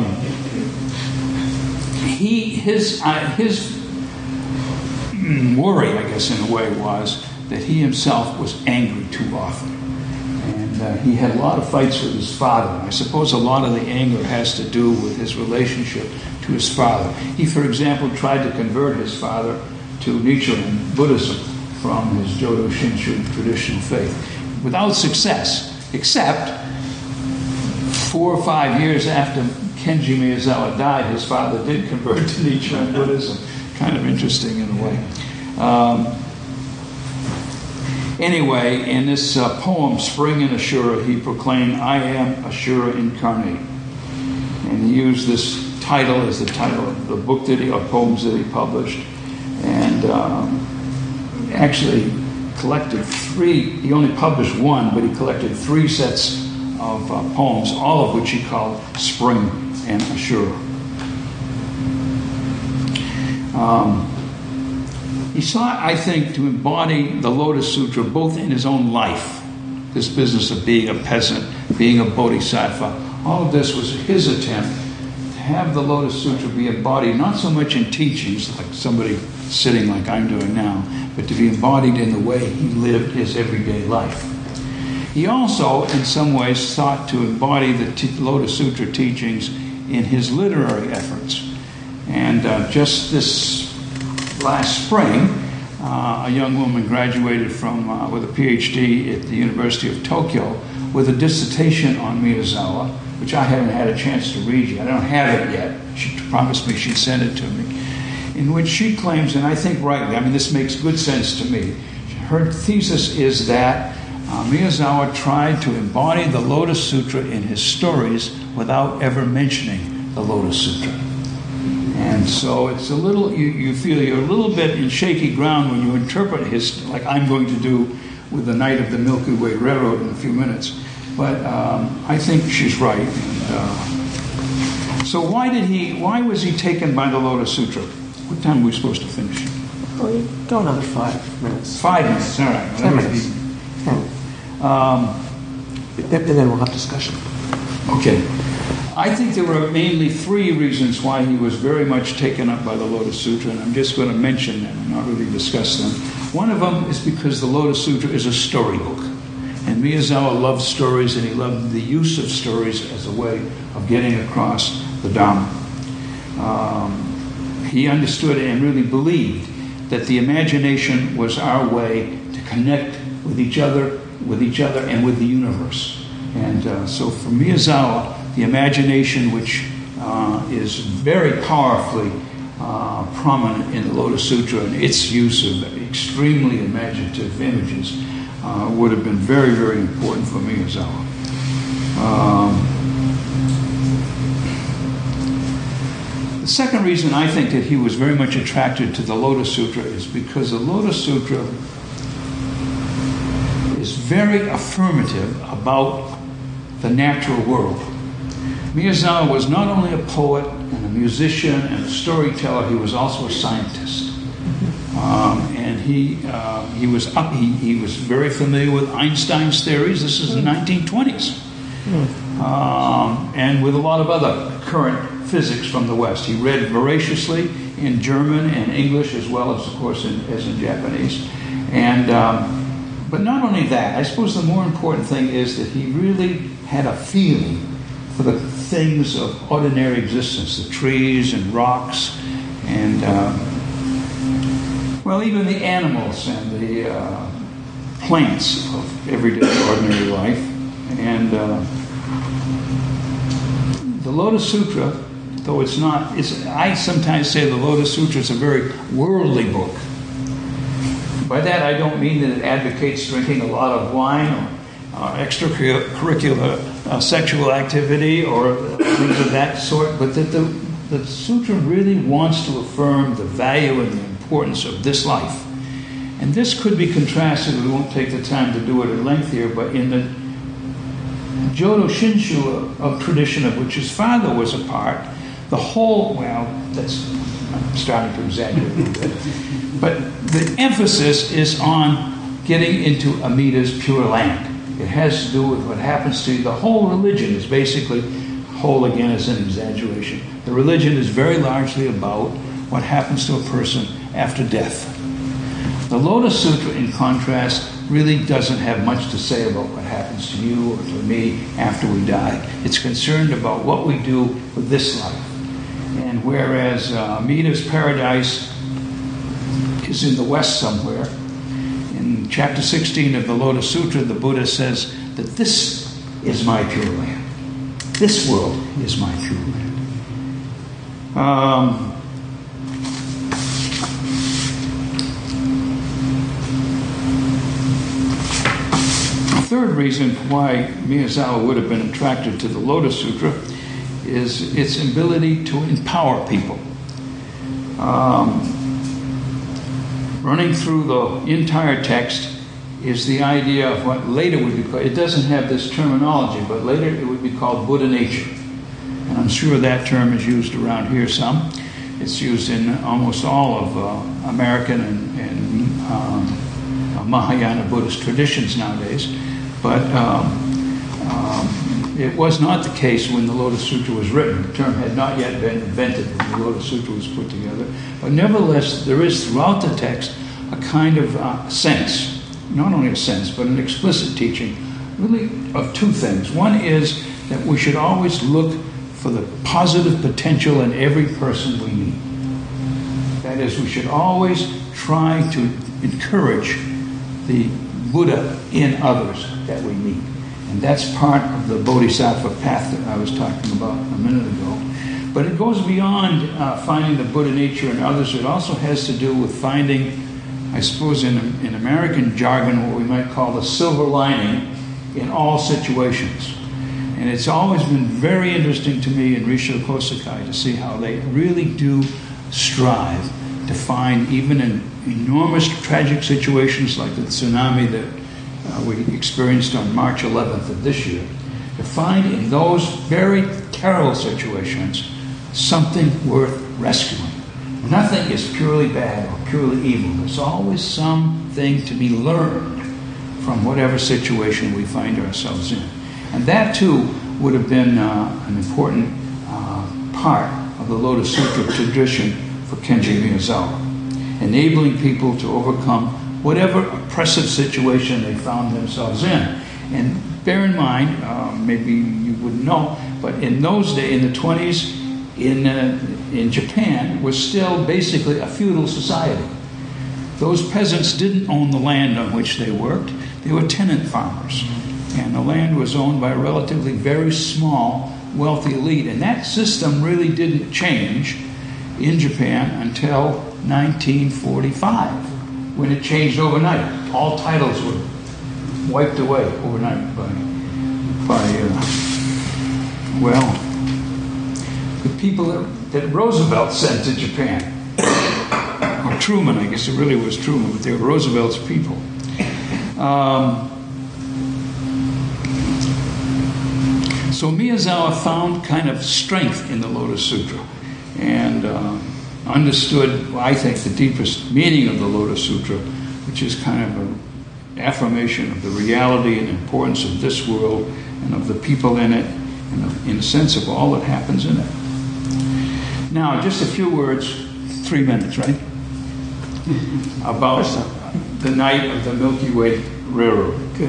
Speaker 3: he his uh, his worry, I guess, in a way, was that he himself was angry too often. And uh, he had a lot of fights with his father. And I suppose a lot of the anger has to do with his relationship to his father. He, for example, tried to convert his father to Nichiren Buddhism from his Jodo Shinshu traditional faith without success, except four or five years after Kenji Miyazawa died, his father did convert to Nichiren Buddhism. Kind of interesting in a way. Um, Anyway, in this uh, poem, Spring in Ashura, he proclaimed, I am Ashura incarnate. And he used this title as the title of the book that he, of poems that he published. And um, actually collected three, he only published one, but he collected three sets of uh, poems, all of which he called Spring and Ashura. Um, He sought, I think, to embody the Lotus Sutra both in his own life, this business of being a peasant, being a bodhisattva. All of this was his attempt to have the Lotus Sutra be embodied not so much in teachings, like somebody sitting like I'm doing now, but to be embodied in the way he lived his everyday life. He also, in some ways, sought to embody the t- Lotus Sutra teachings in his literary efforts. And uh, just this last spring, uh, a young woman graduated from uh, with a P H D at the University of Tokyo with a dissertation on Miyazawa, which I haven't had a chance to read yet. I don't have it yet. She promised me she'd send it to me, in which she claims, and I think rightly, I mean, this makes good sense to me. Her thesis is that uh, Miyazawa tried to embody the Lotus Sutra in his stories without ever mentioning the Lotus Sutra. And so it's a little, you, you feel you're a little bit in shaky ground when you interpret his, like I'm going to do with the Night of the Milky Way Railroad in a few minutes. But um, I think she's right. And, uh, so why did he, why was he taken by the Lotus Sutra? What time are we supposed to finish?
Speaker 2: Oh, you go another five minutes.
Speaker 3: Five minutes, all right.
Speaker 2: Ten minutes. Ten. Um, and then we'll have discussion.
Speaker 3: Okay. I think there were mainly three reasons why he was very much taken up by the Lotus Sutra, and I'm just going to mention them and not really discuss them. One of them is because the Lotus Sutra is a storybook, and Miyazawa loved stories, and he loved the use of stories as a way of getting across the Dhamma. Um, he understood and really believed that the imagination was our way to connect with each other, with each other, and with the universe. And uh, so for Miyazawa, the imagination, which uh, is very powerfully uh, prominent in the Lotus Sutra, and its use of extremely imaginative images, uh, would have been very, very important for Miyazawa. Um, the second reason I think that he was very much attracted to the Lotus Sutra is because the Lotus Sutra is very affirmative about the natural world. Miyazawa was not only a poet and a musician and a storyteller, he was also a scientist. Um, and he uh, he was up. He, he was very familiar with Einstein's theories. This is the nineteen twenties, um, and with a lot of other current physics from the West. He read voraciously in German and English, as well as, of course, in, as in Japanese. And um, but not only that, I suppose the more important thing is that he really had a feeling for the things of ordinary existence, the trees and rocks, and um, well, even the animals and the uh, plants of everyday ordinary life. And uh, the Lotus Sutra, though it's not, it's, I sometimes say the Lotus Sutra is a very worldly book. By that I don't mean that it advocates drinking a lot of wine or uh, extracurricular uh, sexual activity or things of that sort, but that the, the Sutra really wants to affirm the value and the importance of this life. And this could be contrasted, we won't take the time to do it at length here, but in the Jodo Shinshu of tradition of which his father was a part, the whole, well, that's, I'm starting to exaggerate a little bit, but the emphasis is on getting into Amida's Pure Land. It has to do with what happens to you. The whole religion is basically, whole again is an exaggeration. The religion is very largely about what happens to a person after death. The Lotus Sutra, in contrast, really doesn't have much to say about what happens to you or to me after we die. It's concerned about what we do with this life. And whereas uh, Amida's paradise is in the West somewhere, in chapter sixteen of the Lotus Sutra, the Buddha says that this is my pure land. This world is my pure land. Um, the third reason why Miyazawa would have been attracted to the Lotus Sutra is its ability to empower people. Um, running through the entire text is the idea of what later would be called, it doesn't have this terminology, but later it would be called Buddha nature. And I'm sure that term is used around here some. It's used in almost all of uh, American and, and um, Mahayana Buddhist traditions nowadays. But um, um, it was not the case when the Lotus Sutra was written. The term had not yet been invented when the Lotus Sutra was put together. But nevertheless, there is throughout the text a kind of uh, sense, not only a sense, but an explicit teaching, really of two things. One is that we should always look for the positive potential in every person we meet. That is, we should always try to encourage the Buddha in others that we meet. And that's part of the Bodhisattva path that I was talking about a minute ago. But it goes beyond uh, finding the Buddha nature in others. It also has to do with finding, I suppose in, in American jargon, what we might call the silver lining in all situations. And it's always been very interesting to me in Risha Kosakai to see how they really do strive to find, even in enormous tragic situations like the tsunami that uh, we experienced on March eleventh of this year, to find in those very terrible situations something worth rescuing. Nothing is purely bad or purely evil. There's always something to be learned from whatever situation we find ourselves in. And that, too, would have been uh, an important uh, part of the Lotus Sutra tradition for Kenji Miyazawa, enabling people to overcome whatever oppressive situation they found themselves in. And bear in mind, uh, maybe you wouldn't know, but in those days, in the twenties, in, uh, in Japan, was still basically a feudal society. Those peasants didn't own the land on which they worked. They were tenant farmers. And the land was owned by a relatively very small, wealthy elite. And that system really didn't change in Japan until nineteen forty-five, when it changed overnight. All titles were wiped away overnight by, by uh, well, the people that, that Roosevelt sent to Japan. Or Truman, I guess it really was Truman, but they were Roosevelt's people. Um, So Miyazawa found kind of strength in the Lotus Sutra. And uh, understood, I think, the deepest meaning of the Lotus Sutra, which is kind of an affirmation of the reality and importance of this world and of the people in it, and of, in a sense of all that happens in it. Now, just a few words, three minutes, right? About the night of the Milky Way Railroad.
Speaker 2: Good.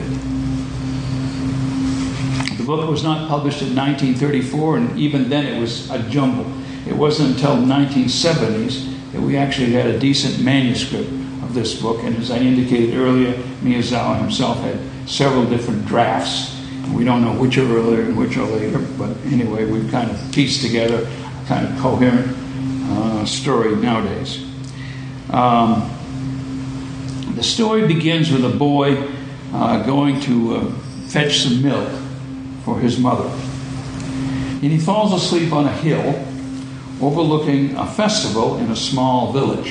Speaker 3: The book was not published in nineteen thirty-four, and even then it was a jumble. It wasn't until the nineteen seventies that we actually had a decent manuscript of this book, and as I indicated earlier, Miyazawa himself had several different drafts. We don't know which are earlier and which are later, but anyway, we've kind of pieced together a kind of coherent uh, story nowadays. Um, the story begins with a boy uh, going to uh, fetch some milk for his mother. And he falls asleep on a hill overlooking a festival in a small village.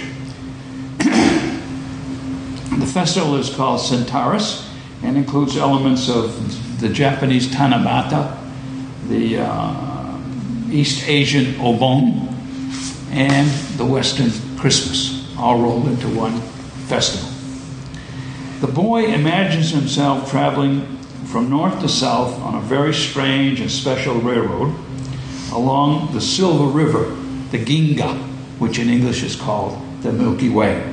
Speaker 3: The festival is called Centaurus and includes elements of the Japanese Tanabata, the uh, East Asian Obon, and the Western Christmas, all rolled into one festival. The boy imagines himself traveling from north to south on a very strange and special railroad along the Silver River, the Ginga, which in English is called the Milky Way.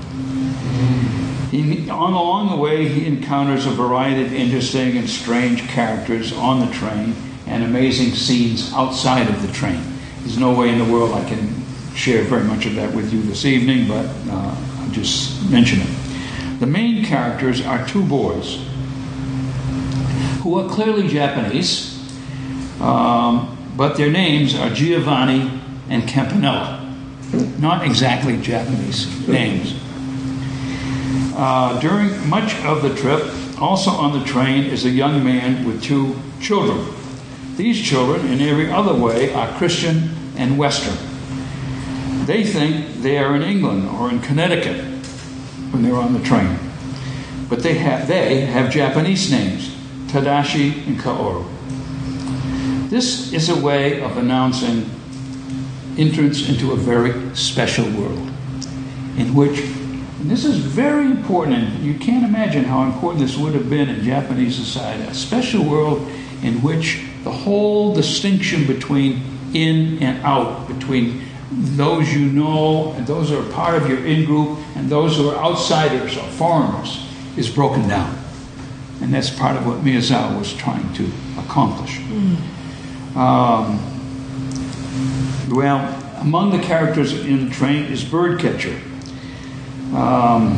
Speaker 3: He, on along the way, he encounters a variety of interesting and strange characters on the train and amazing scenes outside of the train. There's no way in the world I can share very much of that with you this evening, but uh, I'll just mention it. The main characters are two boys who are clearly Japanese, um, but their names are Giovanni and Campanella. Not exactly Japanese names. Uh, during much of the trip, also on the train is a young man with two children. These children, in every other way, are Christian and Western. They think they are in England or in Connecticut when they're on the train. But they have, they have Japanese names, Tadashi and Kaoru. This is a way of announcing entrance into a very special world in which, and this is very important, and you can't imagine how important this would have been in Japanese society, a special world in which the whole distinction between in and out, between those you know and those who are part of your in-group and those who are outsiders or foreigners, is broken down. And that's part of what Miyazawa was trying to accomplish. Mm. Um, well, among the characters in the train is Birdcatcher. Um,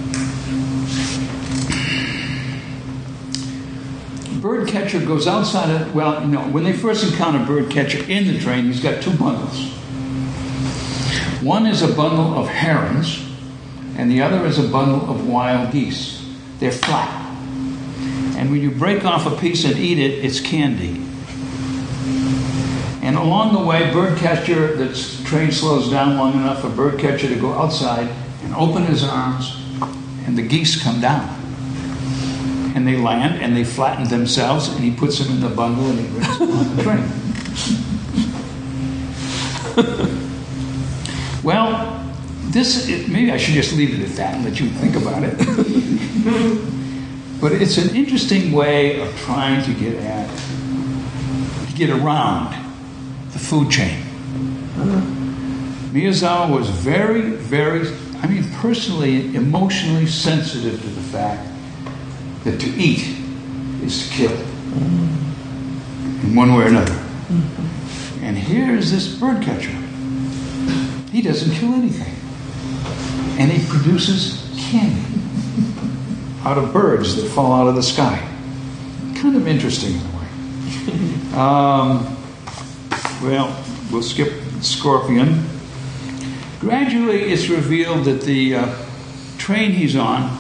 Speaker 3: Birdcatcher goes outside of, well, you know, when they first encounter Birdcatcher in the train, he's got two bundles. One is a bundle of herons, and the other is a bundle of wild geese. They're flat. And when you break off a piece and eat it, it's candy. And along the way, Birdcatcher, the train slows down long enough for Birdcatcher to go outside and open his arms, and the geese come down. And they land, and they flatten themselves, and he puts them in the bundle, and he brings them on the train. Well, this, maybe I should just leave it at that and let you think about it. But it's an interesting way of trying to get at, to get around the food chain. Miyazawa was very, very, I mean, personally, emotionally sensitive to the fact that to eat is to kill in one way or another. And here is this birdcatcher. He doesn't kill anything. And he produces candy out of birds that fall out of the sky. Kind of interesting in a way. Um, well, we'll skip Scorpion. Gradually, it's revealed that the uh, train he's on,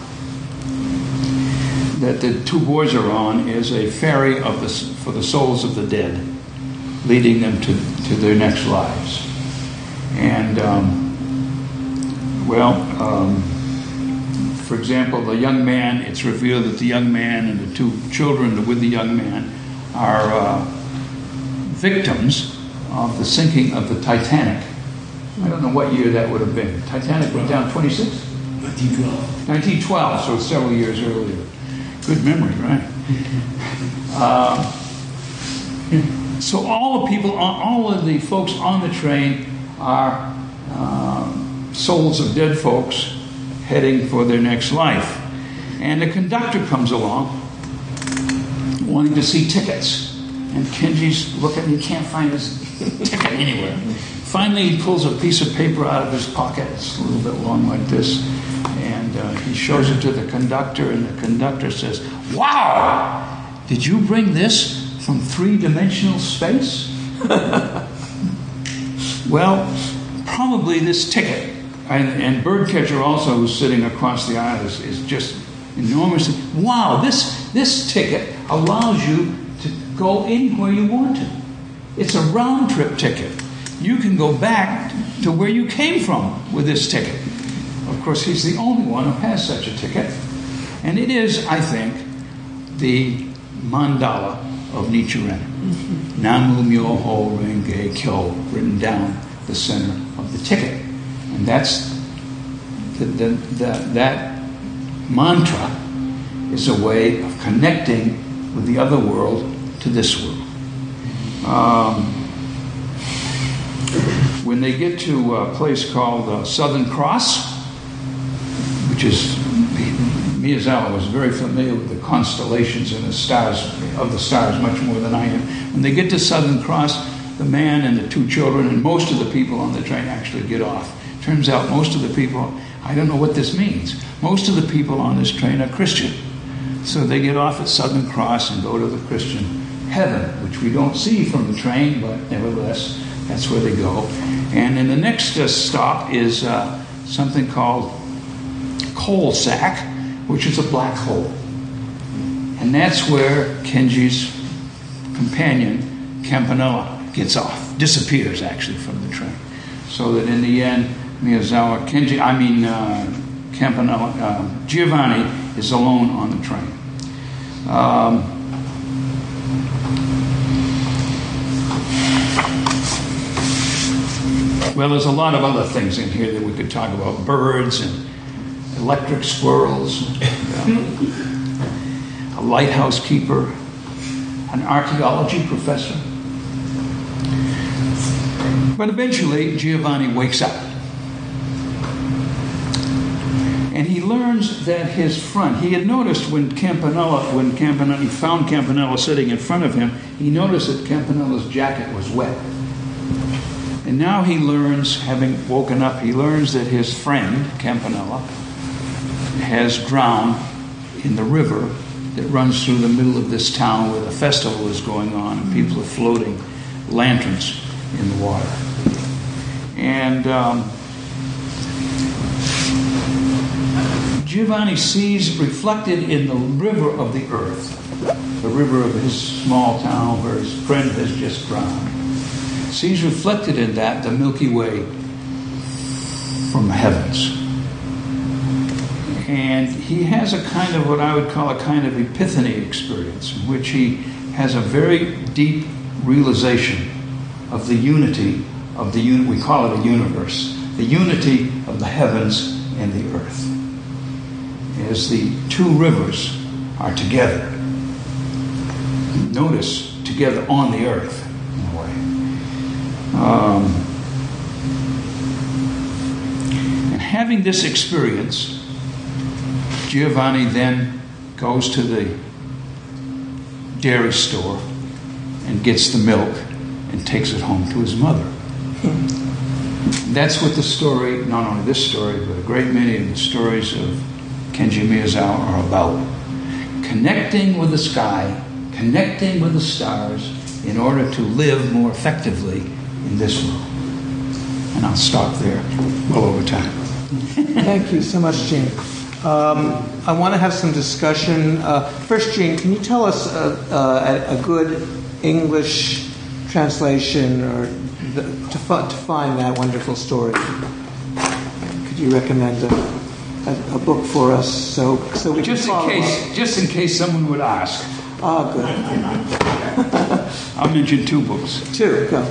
Speaker 3: that the two boys are on, is a ferry of the, for the souls of the dead, leading them to, to their next lives. And, um, well, um, for example, the young man, it's revealed that the young man and the two children with the young man are uh, victims of the sinking of the Titanic I don't know what year that would have been. Titanic went down twenty-six?
Speaker 4: nineteen twelve.
Speaker 3: nineteen twelve, so several years earlier. Good memory, right? Uh, so all the people, all of the folks on the train are uh, souls of dead folks heading for their next life. And the conductor comes along wanting to see tickets. And Kenji's looking, he can't find his ticket anywhere. Finally, he pulls a piece of paper out of his pocket. It's a little bit long like this. And uh, he shows it to the conductor, and the conductor says, "Wow! Did you bring this from three-dimensional space?" Well, probably this ticket. And, and Birdcatcher also, who's sitting across the aisle, is, is just enormous. Wow, this, this ticket allows you to go anywhere you want to. It's a round-trip ticket. You can go back to where you came from with this ticket. Of course, he's the only one who has such a ticket. And it is, I think, the mandala of Nichiren. Mm-hmm. Namu Myoho Renge Kyo, written down the center of the ticket. And that's the, the, the, that mantra is a way of connecting with the other world to this world. Um, when they get to a place called uh, Southern Cross, which is, Miyazawa was very familiar with the constellations and the stars, of the stars, much more than I am. When they get to Southern Cross, the man and the two children and most of the people on the train actually get off. Turns out most of the people, I don't know what this means, most of the people on this train are Christian. So they get off at Southern Cross and go to the Christian heaven, which we don't see from the train, but nevertheless, that's where they go. And then the next uh, stop is uh, something called Coal Sack, which is a black hole. And that's where Kenji's companion, Campanella, gets off, disappears actually from the train. So that in the end, Miyazawa, Kenji, I mean uh, Campanella, uh, Giovanni is alone on the train. Um, well, there's a lot of other things in here that we could talk about. Birds and electric squirrels, uh, a lighthouse keeper, an archaeology professor. But eventually, Giovanni wakes up. And he learns that his friend, he had noticed when Campanella, when Campanella, he found Campanella sitting in front of him, he noticed that Campanella's jacket was wet. And now he learns, having woken up, he learns that his friend, Campanella, has drowned in the river that runs through the middle of this town where the festival is going on and people are floating lanterns in the water. And um, Giovanni sees reflected in the river of the earth, the river of his small town where his friend has just drowned, sees reflected in that the Milky Way from the heavens. And he has a kind of what I would call a kind of epiphany experience in which he has a very deep realization of the unity of the, un- we call it a universe, the unity of the heavens and the earth. As the two rivers are together, notice, together on the earth, in a way. Um, and having this experience, Giovanni then goes to the dairy store and gets the milk and takes it home to his mother. That's what the story, not only this story, but a great many of the stories of Kenji Miyazawa are about. Connecting with the sky, connecting with the stars in order to live more effectively in this world. And I'll stop there, well over time.
Speaker 2: Thank you so much, Gene. Um, I want to have some discussion. Uh, first, Gene, can you tell us uh, uh, a good English translation or the, to, fi- to find that wonderful story? Could you recommend a, a, a book for us so so we
Speaker 3: just
Speaker 2: can follow
Speaker 3: in case,
Speaker 2: up?
Speaker 3: just in case someone would ask.
Speaker 2: Ah, good.
Speaker 3: I'll mention two books.
Speaker 2: Two, go.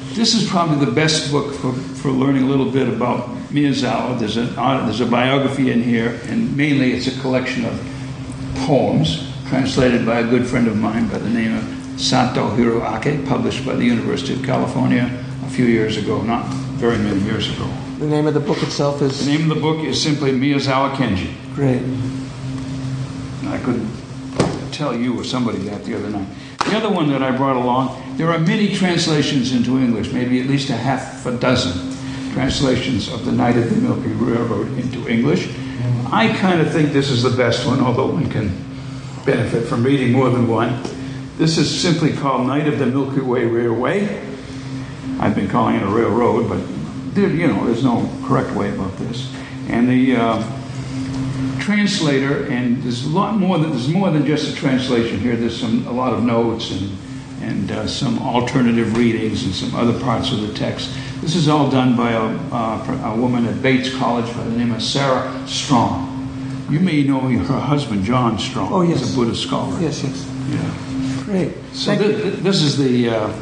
Speaker 3: this is probably the best book for, for learning a little bit about Miyazawa. There's a, uh, there's a biography in here, and mainly it's a collection of poems translated by a good friend of mine by the name of Sato Hiroake, published by the University of California a few years ago, not very many years ago.
Speaker 2: The name of the book itself is?
Speaker 3: The name of the book is simply Miyazawa Kenji.
Speaker 2: Great.
Speaker 3: I could tell you or somebody that the other night. The other one that I brought along, there are many translations into English, maybe at least a half a dozen translations of The Night of the Milky Railroad into English. I kind of think this is the best one, although one can benefit from reading more than one. This is simply called Night of the Milky Way Railway. I've been calling it a railroad, but there, you know, there's no correct way about this. And the uh, translator, and there's a lot more than there's more than just a translation here. There's some a lot of notes and and uh, some alternative readings and some other parts of the text. This is all done by a, uh, a woman at Bates College by the name of Sarah Strong. You may know her husband, John Strong.
Speaker 2: Oh, yes.
Speaker 3: He's a Buddhist scholar.
Speaker 2: Yes, yes.
Speaker 3: Yeah.
Speaker 2: Great.
Speaker 3: So
Speaker 2: Thank
Speaker 3: th-
Speaker 2: you.
Speaker 3: this is the, uh,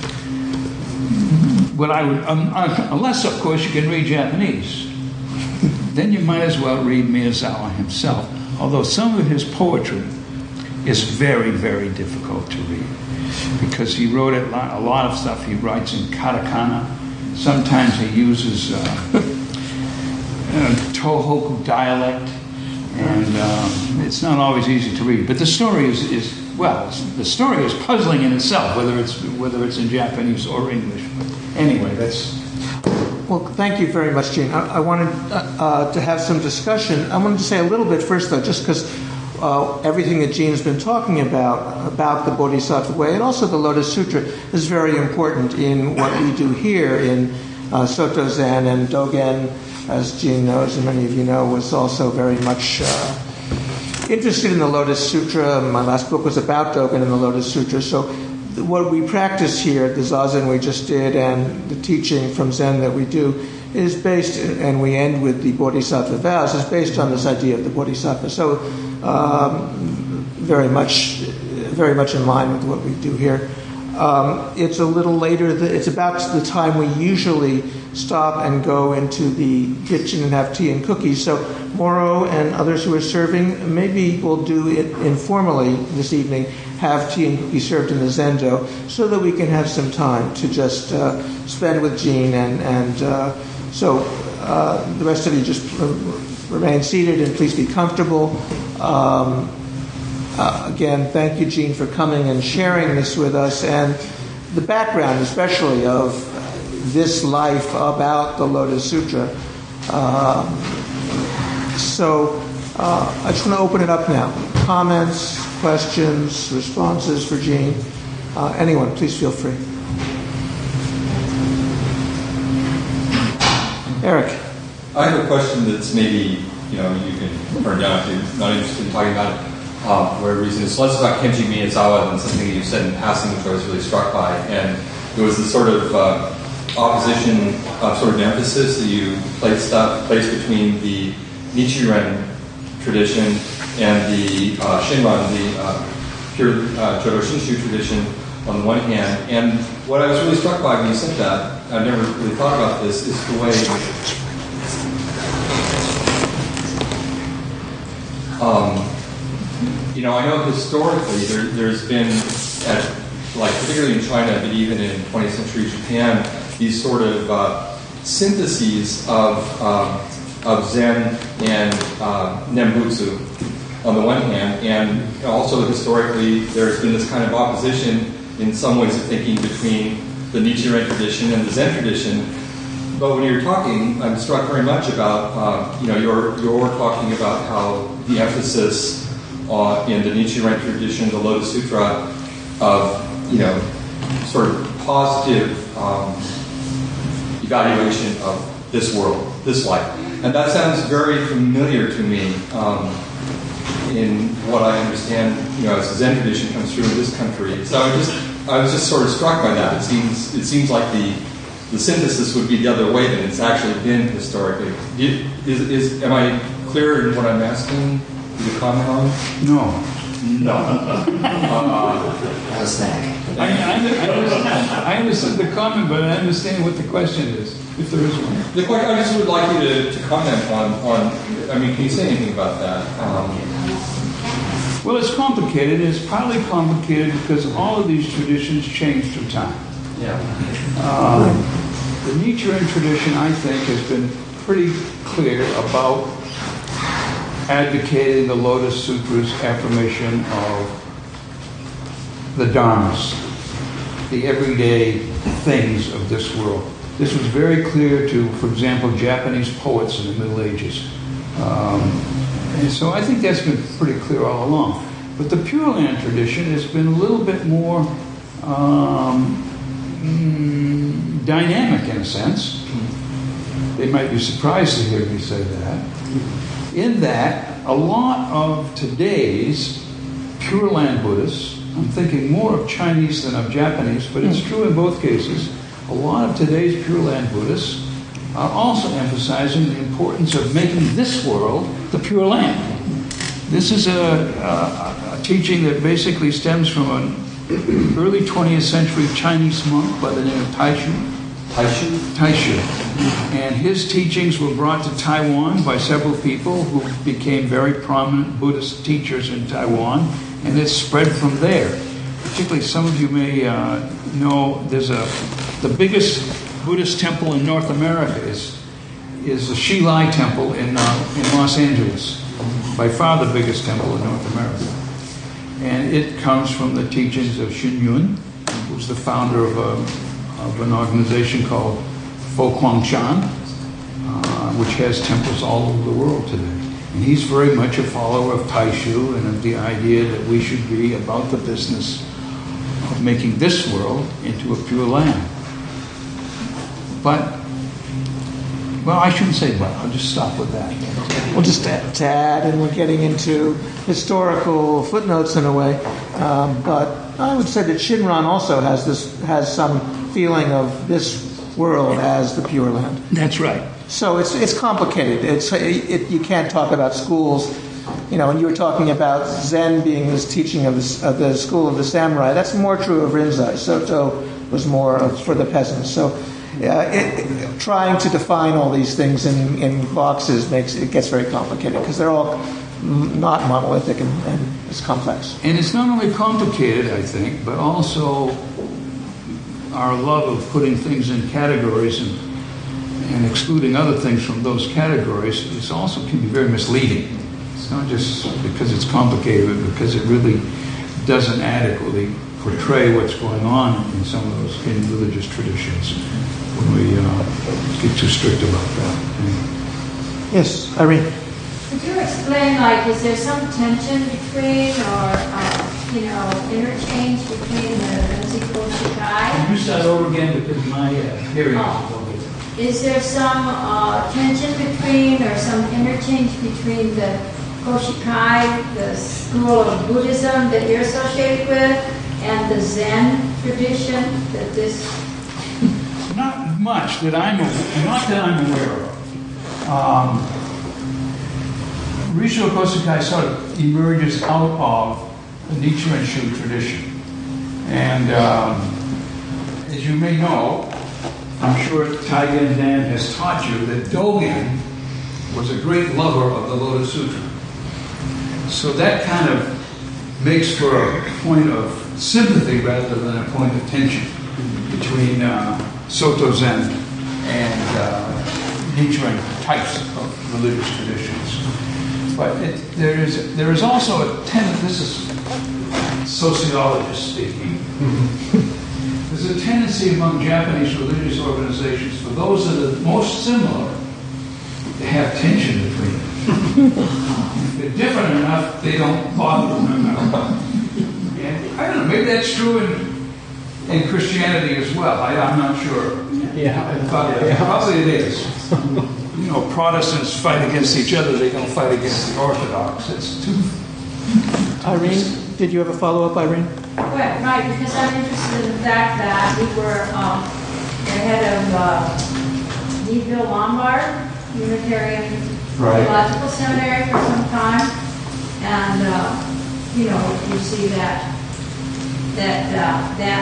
Speaker 3: what I would, um, uh, unless of course you can read Japanese, then you might as well read Miyazawa himself, although some of his poetry is very, very difficult to read, because he wrote a lot, a lot of stuff he writes in katakana. Sometimes he uses uh, uh, Tohoku dialect, and um, it's not always easy to read. But the story is, is well, the story is puzzling in itself, whether it's whether it's in Japanese or English. But anyway, that's.
Speaker 2: Well, thank you very much, Gene. I, I wanted uh, uh, to have some discussion. I wanted to say a little bit first, though, just because uh, everything that Gene's been talking about, about the Bodhisattva Way and also the Lotus Sutra, is very important in what we do here in uh, Soto Zen. And Dogen, as Gene knows and many of you know, was also very much uh, interested in the Lotus Sutra. My last book was about Dogen and the Lotus Sutra. So what we practice here, the Zazen we just did and the teaching from Zen that we do, is based, and we end with the Bodhisattva vows, is based on this idea of the Bodhisattva. So um, very much very much in line with what we do here. Um, it's a little later, the, it's about the time we usually stop and go into the kitchen and have tea and cookies. So Moro and others who are serving, maybe we'll do it informally this evening, have tea and cookies served in the Zendo, so that we can have some time to just uh, spend with Gene. And, and uh, so uh, the rest of you just remain seated and please be comfortable. Um, Uh, again, thank you, Gene, for coming and sharing this with us, and the background, especially, of this life about the Lotus Sutra. Uh, so uh, I just want to open it up now. Comments, questions, responses for Gene. Uh, anyone, please feel free. Eric.
Speaker 5: I have a question that's maybe, you know, you can turn down if you're not interested in talking about it. Uh, for whatever reason, it's less about Kenji Miyazawa than something you said in passing, which I was really struck by. And it was the sort of uh, opposition, uh, sort of emphasis that you placed, uh, placed between the Nichiren tradition and the uh, Shinran, the uh, pure uh, Jodo Shinshu tradition, on the one hand. And what I was really struck by when you said that, I've never really thought about this, is the way um, you know, I know historically there, there's been, at, like particularly in China, but even in twentieth century Japan, these sort of uh, syntheses of um, of Zen and uh, Nembutsu on the one hand, and also historically there's been this kind of opposition in some ways of thinking between the Nichiren tradition and the Zen tradition. But when you're talking, I'm struck very much about, uh, you know, you're you're talking about how the emphasis Uh, in the Nichiren tradition, the Lotus Sutra, of, you know, sort of positive um, evaluation of this world, this life. And that sounds very familiar to me um, in what I understand, you know, as the Zen tradition comes through in this country. So I just, I was just sort of struck by that. It seems, it seems like the the synthesis would be the other way than it's actually been historically. Is, is, am I clear in what I'm asking? You comment on?
Speaker 3: No.
Speaker 5: No. uh,
Speaker 6: Have a snack.
Speaker 3: I, I, I, understand, I understood the comment, but I understand what the question is, if there is one.
Speaker 5: The question, I just would like you to, to comment on, on, I mean, can you say anything about that? Um,
Speaker 3: Well, it's complicated. It's partly complicated because all of these traditions change through time.
Speaker 5: yeah.
Speaker 3: Um, the Nichiren tradition, I think, has been pretty clear about advocating the Lotus Sutra's affirmation of the dharmas, the everyday things of this world. This was very clear to, for example, Japanese poets in the Middle Ages. Um, and so I think that's been pretty clear all along. But the Pure Land tradition has been a little bit more um, mm, dynamic in a sense. They might be surprised to hear me say that. In that, a lot of today's Pure Land Buddhists, I'm thinking more of Chinese than of Japanese, but it's true in both cases, a lot of today's Pure Land Buddhists are also emphasizing the importance of making this world the Pure Land. This is a, a, a teaching that basically stems from an early twentieth century Chinese monk by the name of Taishu.
Speaker 5: Taishu?
Speaker 3: Taishu. And his teachings were brought to Taiwan by several people who became very prominent Buddhist teachers in Taiwan, and it spread from there. Particularly, some of you may uh, know there's a the biggest Buddhist temple in North America is is the Shilai Temple in uh, in Los Angeles, by far the biggest temple in North America, and it comes from the teachings of Xun Yun, who's the founder of a of an organization called Fo Kuang Shan, uh, which has temples all over the world today. And he's very much a follower of Taishu and of the idea that we should be about the business of making this world into a pure land. But, well, I shouldn't say but. I'll just stop with that.
Speaker 2: Well, just to, to add, and we're getting into historical footnotes in a way, um, but I would say that Shinran also has this has some feeling of this world as the Pure Land.
Speaker 3: That's right.
Speaker 2: So it's it's complicated. It's it, you can't talk about schools, you know. And you were talking about Zen being this teaching of, this, of the school of the samurai. That's more true of Rinzai. Soto was more of, for the peasants. So uh, it, it, trying to define all these things in, in boxes makes it gets very complicated because they're all not monolithic and, and it's complex.
Speaker 3: And it's not only complicated, I think, but also our love of putting things in categories and and excluding other things from those categories is also can be very misleading. It's not just because it's complicated, but because it really doesn't adequately portray what's going on in some of those in religious traditions when we uh, get too strict about that. Anyway.
Speaker 2: Yes, Irene.
Speaker 6: Could you explain, like, is there some tension between or, uh, you know, interchange between the Rinzai Shikai?
Speaker 3: Can you start over again because my uh, hearing is
Speaker 6: Oh.
Speaker 3: a little bit.
Speaker 6: Is there some uh, tension between or some interchange between the Koshikai, the school of Buddhism that you're associated with, and the Zen tradition that this...
Speaker 3: Not much that I'm aware, not that I'm aware of. Um, Risho Kosukai sort of emerges out of the Nichiren Shu tradition. And um, as you may know, I'm sure Taigen Dan has taught you that Dogen was a great lover of the Lotus Sutra. So that kind of makes for a point of sympathy rather than a point of tension between uh, Soto Zen and uh, Nichiren types of religious traditions. But it, there is there is also a tendency, this is sociologist speaking, there's a tendency among Japanese religious organizations for those that are most similar to have tension between them. If they're different enough, they don't bother one another. And I don't know, maybe that's true in, in Christianity as well. I, I'm not sure.
Speaker 4: Yeah,
Speaker 3: I thought,
Speaker 4: yeah.
Speaker 3: Probably it is. You know, Protestants fight against each other, they don't fight against the Orthodox. It's too...
Speaker 2: Irene, did you have a follow-up, Irene?
Speaker 6: Right, right, because I'm interested in the fact that we were um, the head of uh, Neville Lombard Unitarian
Speaker 3: Right.
Speaker 6: Theological Seminary for some time, and uh, you know, you see that that uh, that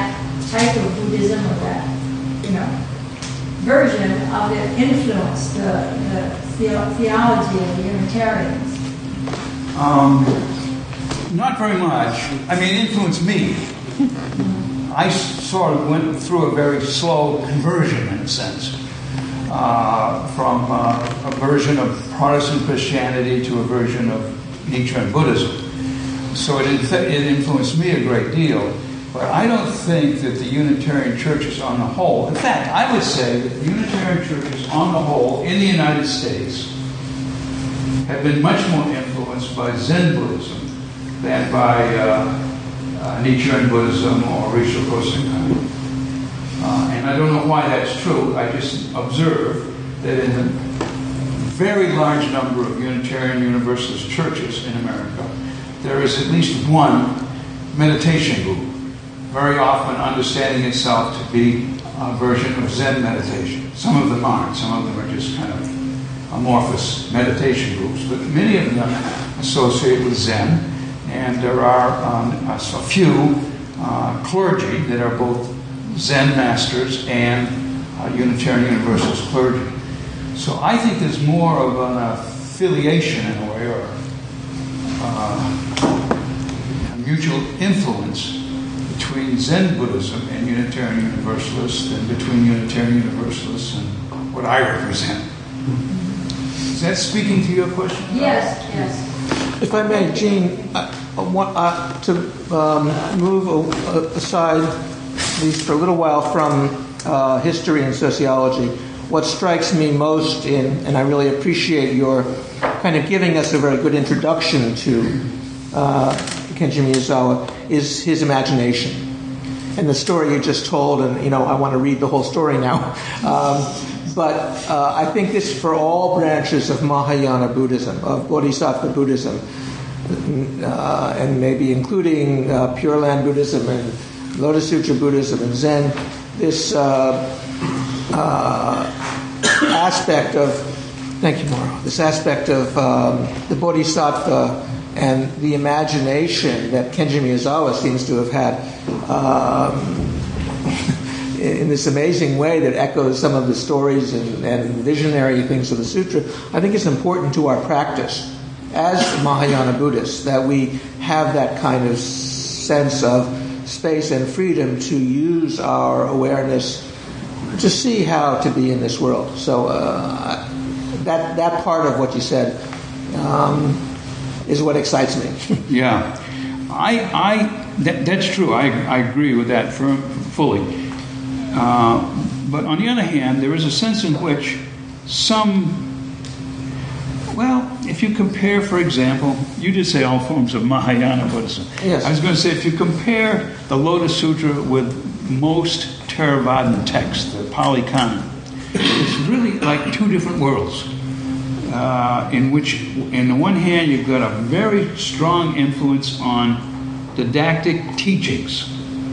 Speaker 6: type of Buddhism or that, you know, version of it influenced the, the, the theology of the Unitarians?
Speaker 3: Um, not very much. I mean, it influenced me. I sort of went through a very slow conversion, in a sense, uh, from uh, a version of Protestant Christianity to a version of Nichiren Buddhism. So it, it influenced me a great deal. But I don't think that the Unitarian churches on the whole, in fact, I would say that the Unitarian churches on the whole in the United States have been much more influenced by Zen Buddhism than by uh, uh, Nichiren Buddhism or Risho Kosenkan. Uh, and I don't know why that's true. I just observe that in the very large number of Unitarian Universalist churches in America, there is at least one meditation group, very often understanding itself to be a version of Zen meditation. Some of them aren't. Some of them are just kind of amorphous meditation groups, but many of them associate with Zen, and there are um, a few uh, clergy that are both Zen masters and uh, Unitarian Universalist clergy. So I think there's more of an affiliation in a way, or uh, a mutual influence between Zen Buddhism and Unitarian Universalists than between Unitarian Universalists and what I represent. Is that speaking to your question?
Speaker 6: Yes, yes.
Speaker 2: If I may, Gene, I, I want uh, to um, move a, a, aside, at least for a little while, from uh, history and sociology. What strikes me most in, and I really appreciate your kind of giving us a very good introduction to uh, Kenji Miyazawa, is his imagination. And the story you just told, and, you know, I want to read the whole story now. Um, but uh, I think this for all branches of Mahayana Buddhism, of Bodhisattva Buddhism, uh, and maybe including uh, Pure Land Buddhism and Lotus Sutra Buddhism and Zen, this uh, uh, aspect of, thank you, Mauro, this aspect of um, the Bodhisattva and the imagination that Kenji Miyazawa seems to have had um, in this amazing way that echoes some of the stories and, and visionary things of the sutra, I think it's important to our practice as Mahayana Buddhists that we have that kind of sense of space and freedom to use our awareness to see how to be in this world. So uh, that that part of what you said um, is what excites me.
Speaker 3: Yeah, I, I that, that's true. I, I agree with that for, fully. Uh, but on the other hand, there is a sense in which some, well, if you compare, for example, you did say all forms of Mahayana Buddhism.
Speaker 2: Yes.
Speaker 3: I was going to say, if you compare the Lotus Sutra with most Theravadan texts, the Pali Canon, it's really like two different worlds. Uh, in which, in the one hand, you've got a very strong influence on didactic teachings.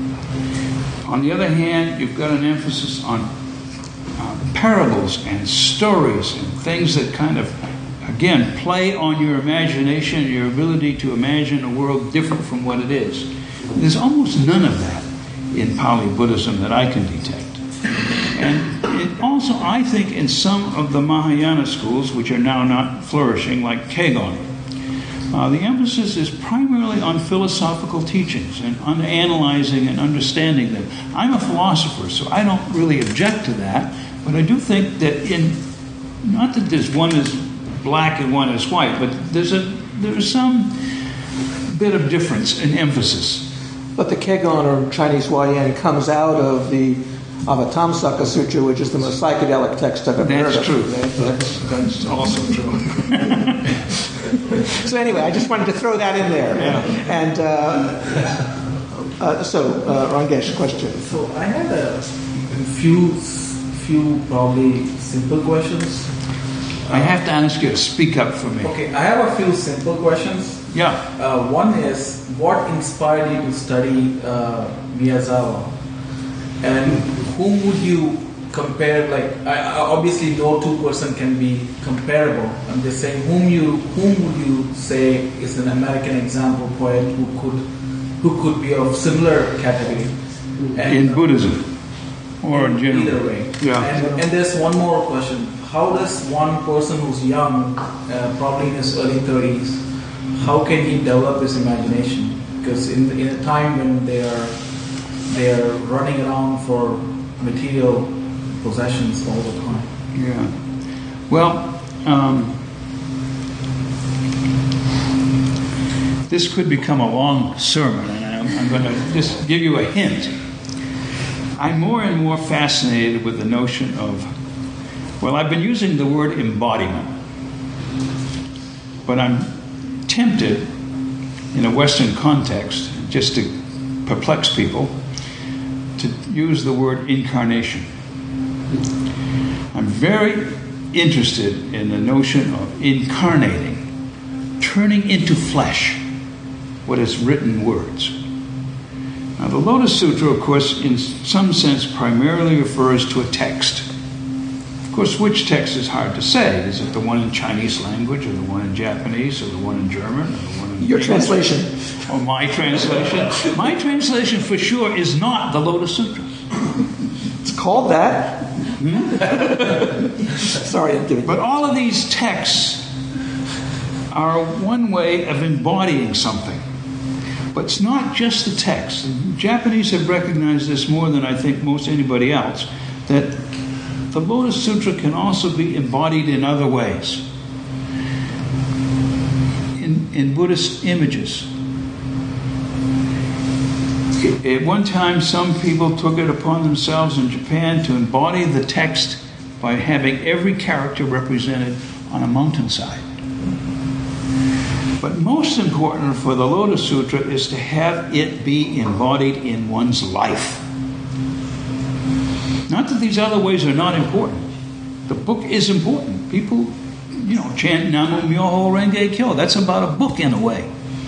Speaker 3: On the other hand, you've got an emphasis on uh, parables and stories and things that kind of, again, play on your imagination, your ability to imagine a world different from what it is. There's almost none of that in Pali Buddhism that I can detect. And it also, I think, in some of the Mahayana schools, which are now not flourishing, like Kegon, uh, the emphasis is primarily on philosophical teachings and on analyzing and understanding them. I'm a philosopher, so I don't really object to that, but I do think that in, not that there's one is black and one is white, but there's a there's some bit of difference in emphasis.
Speaker 2: But the Kegon, or Chinese Huayan, comes out of the Avatamsaka Sutra, which is the most psychedelic text I've ever heard of.
Speaker 3: That's true. That's, that's also true.
Speaker 2: So anyway, I just wanted to throw that in there. Yeah. And uh, uh, so, uh, Rangesh, question.
Speaker 4: So I had a few, few probably simple questions.
Speaker 3: I have to ask you to speak up for me.
Speaker 4: Okay, I have a few simple questions.
Speaker 3: Yeah.
Speaker 4: Uh, one is, what inspired you to study uh, Miyazawa? And whom would you compare? Like, I, I obviously no two person can be comparable. I'm just saying, whom you whom would you say is an American example poet who could who could be of similar category? And,
Speaker 3: in Buddhism or in general.
Speaker 4: Either way.
Speaker 3: Yeah.
Speaker 4: And, and there's one more question. How does one person who's young, uh, probably in his early thirties, how can he develop his imagination? Because in, in a time when they are they are running around for material possessions all the time.
Speaker 3: Yeah. Well, um, this could become a long sermon, and I'm, I'm going to just give you a hint. I'm more and more fascinated with the notion of, well, I've been using the word embodiment, but I'm tempted in a Western context, just to perplex people, to use the word incarnation. I'm very interested in the notion of incarnating, turning into flesh what is written words. Now, the Lotus Sutra, of course, in some sense, primarily refers to a text. Of course, which text is hard to say. Is it the one in Chinese language, or the one in Japanese, or the one in German, or the one in
Speaker 2: Your
Speaker 3: English?
Speaker 2: translation.
Speaker 3: Or my translation? My translation, for sure, is not the Lotus Sutra.
Speaker 2: It's called that. Sorry, I'm giving.
Speaker 3: But all of these texts are one way of embodying something. But it's not just the text. The Japanese have recognized this more than I think most anybody else, that the Lotus Sutra can also be embodied in other ways. In, in Buddhist images. At one time, some people took it upon themselves in Japan to embody the text by having every character represented on a mountainside. But most important for the Lotus Sutra is to have it be embodied in one's life. Not that these other ways are not important. The book is important. People, you know, chant Namu Myoho Renge Kyo. That's about a book in a way.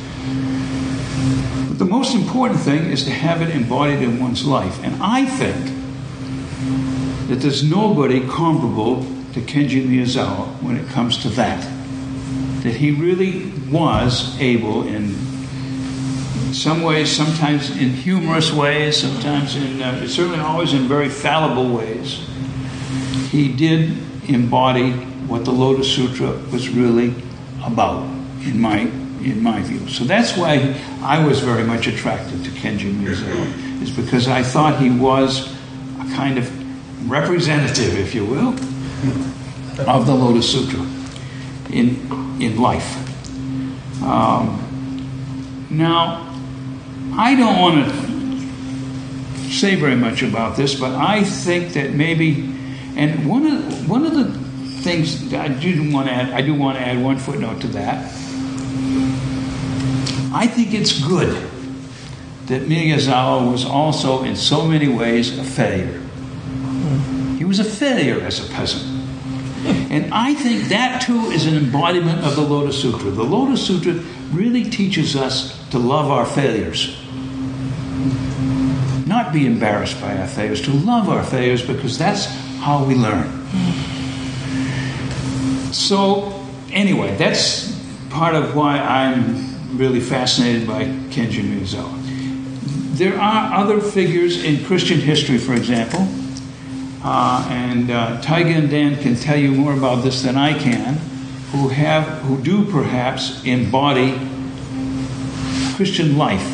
Speaker 3: But the most important thing is to have it embodied in one's life. And I think that there's nobody comparable to Kenji Miyazawa when it comes to that. That he really was able, in some ways, sometimes in humorous ways, sometimes in, uh, certainly always in very fallible ways, he did embody what the Lotus Sutra was really about, in my in my view. So that's why I was very much attracted to Kenji Miyazawa, is because I thought he was a kind of representative, if you will, of the Lotus Sutra in in life. Um, now, I don't want to say very much about this, but I think that maybe, and one of one of the things that I do want to add, I do want to add one footnote to that. I think it's good that Miyazawa was also, in so many ways, a failure. He was a failure as a peasant. And I think that too is an embodiment of the Lotus Sutra. The Lotus Sutra really teaches us to love our failures. Not be embarrassed by our failures, to love our failures, because that's how we learn. So, anyway, that's part of why I'm really fascinated by Kenji Miyazawa. There are other figures in Christian history, for example, Uh, and uh, Taigen Dan can tell you more about this than I can, who have, who do perhaps embody Christian life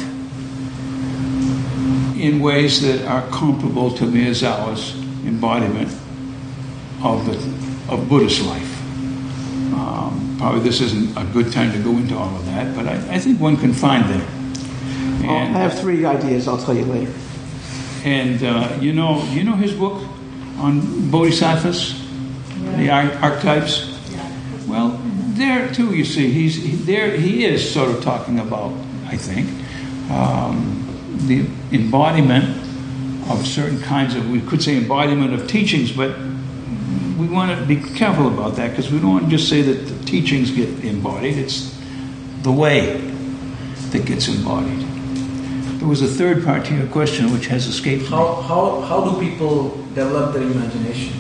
Speaker 3: in ways that are comparable to Miyazawa's embodiment of the of Buddhist life. Um, probably this isn't a good time to go into all of that, but I, I think one can find them.
Speaker 2: And, I have three ideas. I'll tell you later.
Speaker 3: And uh, you know, you know his book on bodhisattvas, yeah. The ar- archetypes.
Speaker 6: Yeah.
Speaker 3: Well, there too, you see, he's he, there. He is sort of talking about, I think, um, the embodiment of certain kinds of, we could say, embodiment of teachings, but we want to be careful about that because we don't want to just say that the teachings get embodied. It's the way that gets embodied. There was a third part to your question which has escaped me.
Speaker 4: How, how, how do people develop their imagination?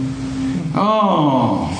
Speaker 3: Oh,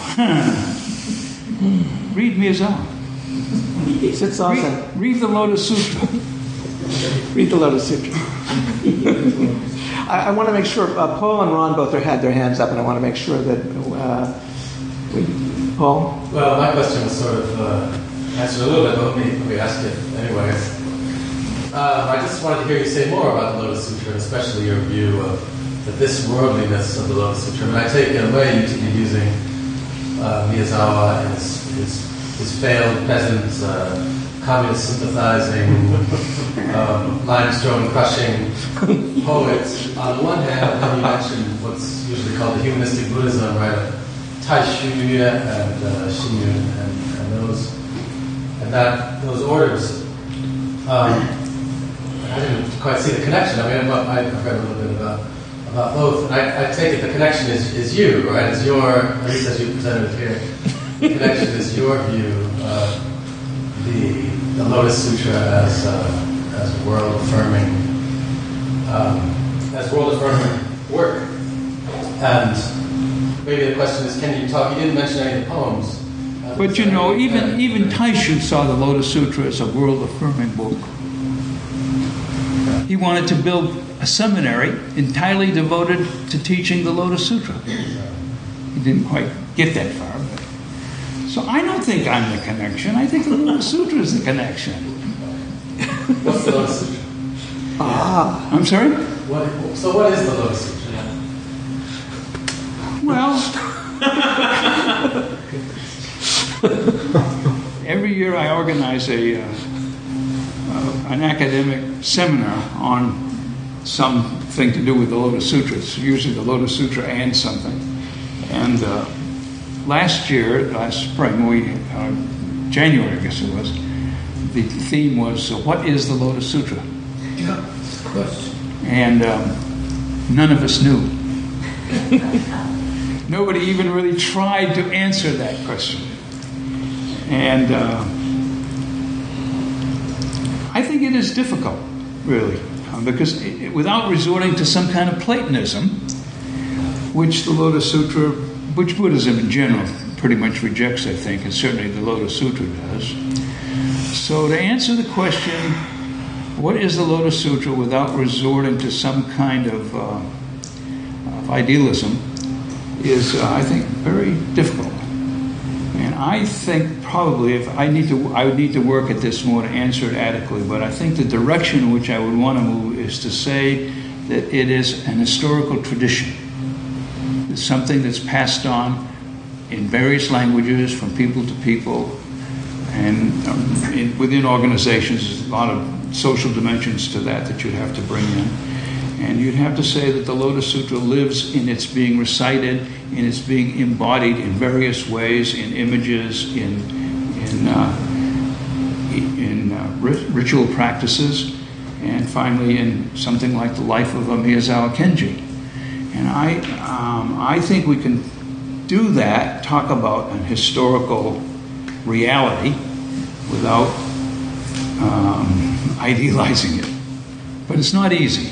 Speaker 3: read Miyazawa.
Speaker 2: Sits on
Speaker 3: Read, read the Lotus Sutra.
Speaker 2: Read the Lotus Sutra. I, I want to make sure, uh, Paul and Ron both are, had their hands up, and I want to make sure that, uh, we, Paul?
Speaker 7: Well, my question was sort of uh, answered a little bit, but let me, let me ask it anyways. Uh, I just wanted to hear you say more about the Lotus Sutra, and especially your view of the this worldliness of the Lotus Sutra. And I take it away you you're using uh, Miyazawa and his, his, his failed peasant, uh, communist sympathizing, um, limestone crushing poet. On the one hand, then you mentioned what's usually called the humanistic Buddhism, right? Taishu and uh, Shinyun and, and those and that those orders. Um, I didn't quite see the connection. I mean, I've read a little bit about about both. And I, I take it the connection is, is you, right? It's your, at least as you presented it here, the connection is your view of the the Lotus Sutra as uh, as world affirming um, as world affirming work. And maybe the question is, can you talk? You didn't mention any of the poems. Uh,
Speaker 3: but you know, even even Taishu saw the Lotus Sutra as a world affirming book. He wanted to build a seminary entirely devoted to teaching the Lotus Sutra. He didn't quite get that far. But. So I don't think I'm the connection. I think the Lotus Sutra is the connection.
Speaker 7: What's the Lotus Sutra?
Speaker 2: Ah.
Speaker 3: I'm sorry?
Speaker 7: What, so what is the Lotus Sutra?
Speaker 3: Well, every year I organize a... Uh, Uh, an academic seminar on something to do with the Lotus Sutra. It's usually the Lotus Sutra and something. And uh, last year, last spring, we uh, January, I guess it was, the theme was, uh, what is the Lotus Sutra?
Speaker 8: Yeah, of course.
Speaker 3: And um, none of us knew. Nobody even really tried to answer that question. And... Uh, I think it is difficult, really, because it, without resorting to some kind of Platonism, which the Lotus Sutra, which Buddhism in general pretty much rejects, I think, and certainly the Lotus Sutra does. So to answer the question, what is the Lotus Sutra without resorting to some kind of, uh, of idealism is, uh, I think, very difficult. And I think probably if I need to, I would need to work at this more to answer it adequately. But I think the direction in which I would want to move is to say that it is an historical tradition. It's something that's passed on in various languages from people to people, and um, in, within organizations, there's a lot of social dimensions to that that you'd have to bring in. And you'd have to say that the Lotus Sutra lives in its being recited, in its being embodied in various ways, in images, in in uh, in uh, ritual practices, and finally in something like the life of a Miyazawa Kenji. And I um, I think we can do that, talk about an historical reality without um, idealizing it. But it's not easy.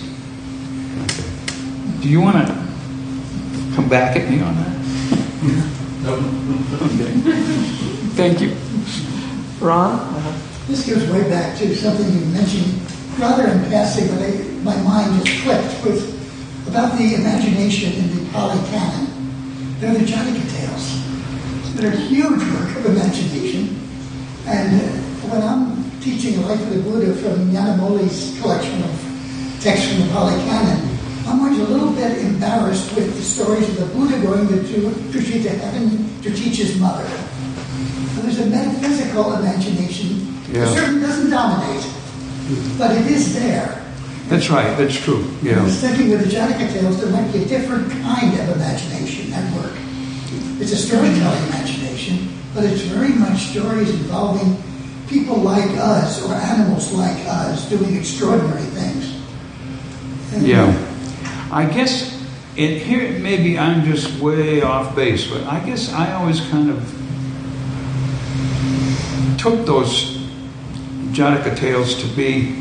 Speaker 3: Do you want to come back at me on that?
Speaker 7: No.
Speaker 3: Okay. Thank you.
Speaker 2: Ron? Uh-huh.
Speaker 8: This goes way back to something you mentioned rather in passing, but I, my mind just clicked with about the imagination in the Pali Canon. They're the Jataka tales. They're a huge work of imagination. And uh, when I'm teaching the life of the Buddha from Yanamoli's collection of texts from the Pali Canon, I'm always a little bit embarrassed with the stories of the Buddha going to, to, to heaven to teach his mother. And there's a metaphysical imagination
Speaker 2: Yeah.
Speaker 8: that certainly doesn't dominate, but it is there.
Speaker 3: That's right, that's true.
Speaker 8: I was thinking with the Jataka tales, there might be a different kind of imagination at work. It's a storytelling imagination, but it's very much stories involving people like us or animals like us doing extraordinary things. And
Speaker 3: Yeah. I guess in here maybe I'm just way off base, but I guess I always kind of took those Jataka tales to be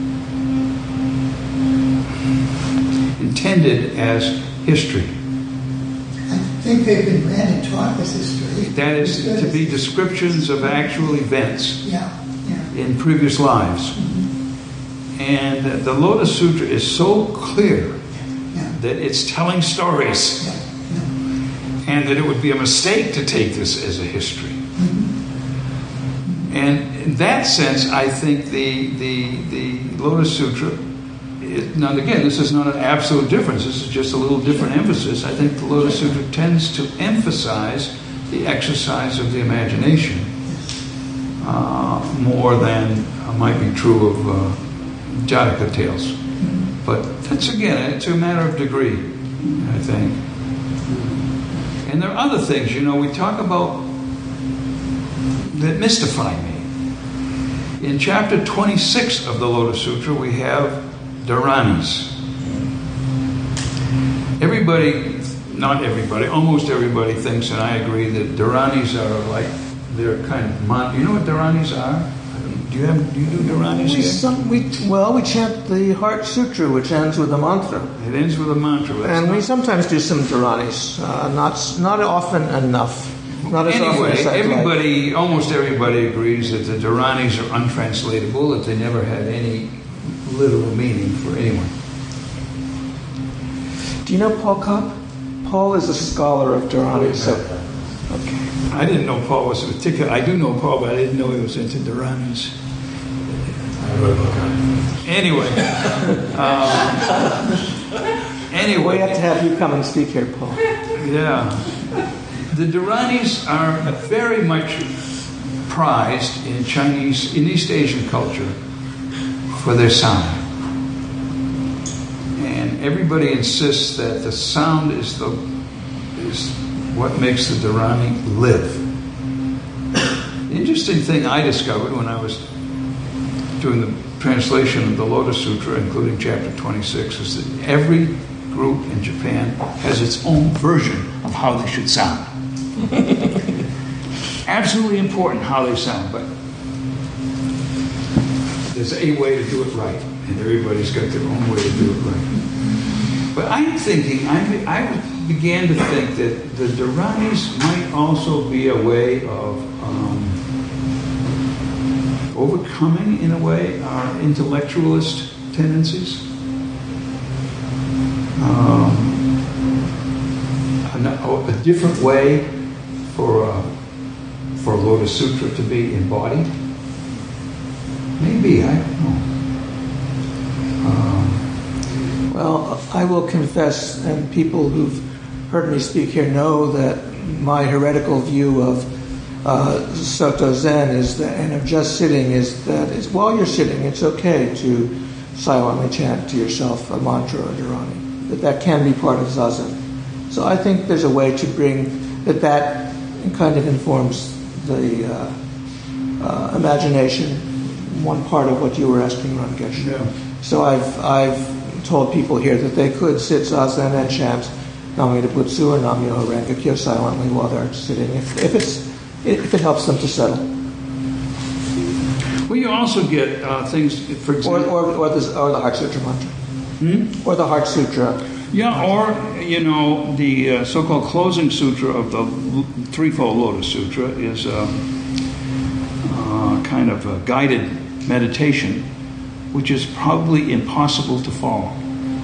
Speaker 3: intended as history.
Speaker 8: I think they've been read and taught as history.
Speaker 3: That is to be descriptions of actual events
Speaker 8: Yeah, yeah.
Speaker 3: in previous lives. And the Lotus Sutra is so clear that it's telling stories, and that it would be a mistake to take this as a history. And in that sense, I think the the, the Lotus Sutra, is, now again, this is not an absolute difference, this is just a little different emphasis. I think the Lotus Sutra tends to emphasize the exercise of the imagination uh, more than uh, might be true of uh, Jataka tales. But that's, again, it's a matter of degree, I think. And there are other things, you know, we talk about that mystify me. In chapter twenty-six of the Lotus Sutra, we have Dharanis. Everybody, not everybody, almost everybody thinks, and I agree, that Dharanis are like, they're kind of, mon- you know what Dharanis are? Do you have, do you do Dharanis
Speaker 2: We,
Speaker 3: here?
Speaker 2: some, we, well, we chant the Heart Sutra, which ends with a mantra.
Speaker 3: It ends with a mantra. That's
Speaker 2: And
Speaker 3: not-
Speaker 2: we sometimes do some Dharanis, uh, not not often enough. Not as often
Speaker 3: Anyway,
Speaker 2: as I'd like.
Speaker 3: everybody, almost everybody agrees that the Dharanis are untranslatable, that they never had any literal meaning for anyone.
Speaker 2: Do you know Paul Kopp? Paul is a scholar of Dharanis. So, okay.
Speaker 3: I didn't know Paul was a particular. I do know Paul, but I didn't know he was into Dharanis.
Speaker 7: I wrote a book on it.
Speaker 3: Anyway, um,
Speaker 2: We
Speaker 3: anyway,
Speaker 2: have to have you come and speak here, Paul.
Speaker 3: yeah, the Dharanis are very much prized in Chinese, in East Asian culture for their sound, and everybody insists that the sound is the is what makes the Dharani live. The interesting thing I discovered when I was doing the translation of the Lotus Sutra, including chapter twenty-six, is that every group in Japan has its own version of how they should sound. Absolutely important how they sound, but there's a way to do it right, and everybody's got their own way to do it right. But I'm thinking, I, I began to think that the Dharanis might also be a way of um, overcoming, in a way, our intellectualist tendencies. Um, a, a different way for uh, for Lotus Sutra to be embodied. Maybe, I don't know. Um,
Speaker 2: Well, I will confess, and people who've heard me speak here know that my heretical view of uh, Soto Zen is that, and of just sitting, is that is, while you're sitting, it's okay to silently chant to yourself a mantra or dharani. That that can be part of zazen. So I think there's a way to bring that. That kind of informs the uh, uh, imagination. One part of what you were asking, Rangesh.
Speaker 3: Yeah.
Speaker 2: So I've I've told people here that they could sit zazen and chant Nam-myoho Butsu or Nam-myoho Renge-kyo silently while they're sitting, if, if it's if it helps them to settle.
Speaker 3: Well, you also get uh, things, for
Speaker 2: Or
Speaker 3: example,
Speaker 2: or or the, or the Heart Sutra mantra.
Speaker 3: Hmm?
Speaker 2: Or the Heart Sutra.
Speaker 3: yeah, or you know, the uh, so-called closing sutra of the l- threefold Lotus Sutra is uh, uh, kind of a guided meditation, which is probably impossible to follow.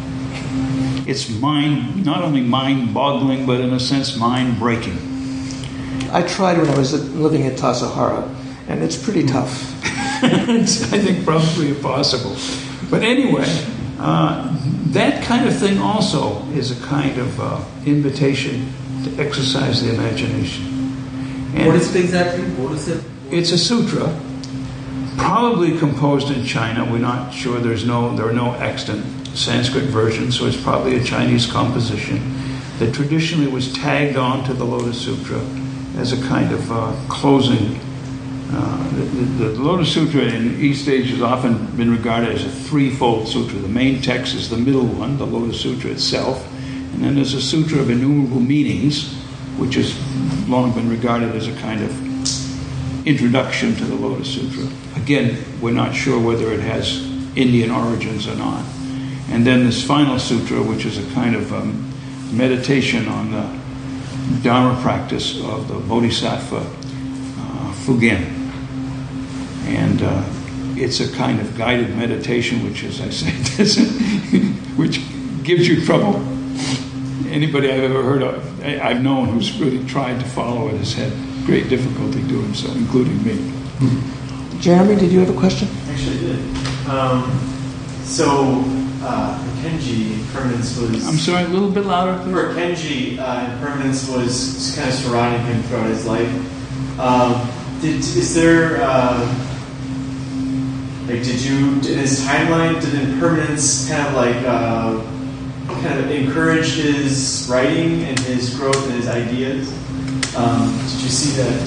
Speaker 3: It's mind, not only mind-boggling, but in a sense, mind-breaking.
Speaker 2: I tried when I was living in Tassajara, and it's pretty tough.
Speaker 3: It's, I think, probably impossible. But anyway, uh, that kind of thing also is a kind of uh, invitation to exercise the imagination. And
Speaker 4: What is it exactly? What is it?
Speaker 3: it's a sutra, probably composed in China. We're not sure. There's no, there are no extant Sanskrit versions, so it's probably a Chinese composition that traditionally was tagged on to the Lotus Sutra as a kind of uh, closing. Uh, the, the, the Lotus Sutra in East Asia has often been regarded as a threefold sutra. The main text is the middle one, the Lotus Sutra itself, and then there's a sutra of innumerable meanings, which has long been regarded as a kind of introduction to the Lotus Sutra. Again, we're not sure whether it has Indian origins or not. And then this final sutra, which is a kind of um, meditation on the Dharma practice of the Bodhisattva uh, Fugen. And uh, it's a kind of guided meditation, which, as I say, doesn't, which gives you trouble. Anybody I've ever heard of, I've known who's really tried to follow it has had great difficulty doing so, including me.
Speaker 2: Jeremy, did you have a question?
Speaker 9: Actually, I did. Um, so, uh, for Kenji, impermanence was...
Speaker 3: I'm sorry, a little bit louder, please.
Speaker 9: For Kenji, uh, impermanence was kind of surrounding him throughout his life. Um, did is there... Uh, like, did you... In his timeline, did impermanence kind of like... Uh, kind of encourage his writing and his growth and his ideas? Um, did you see that?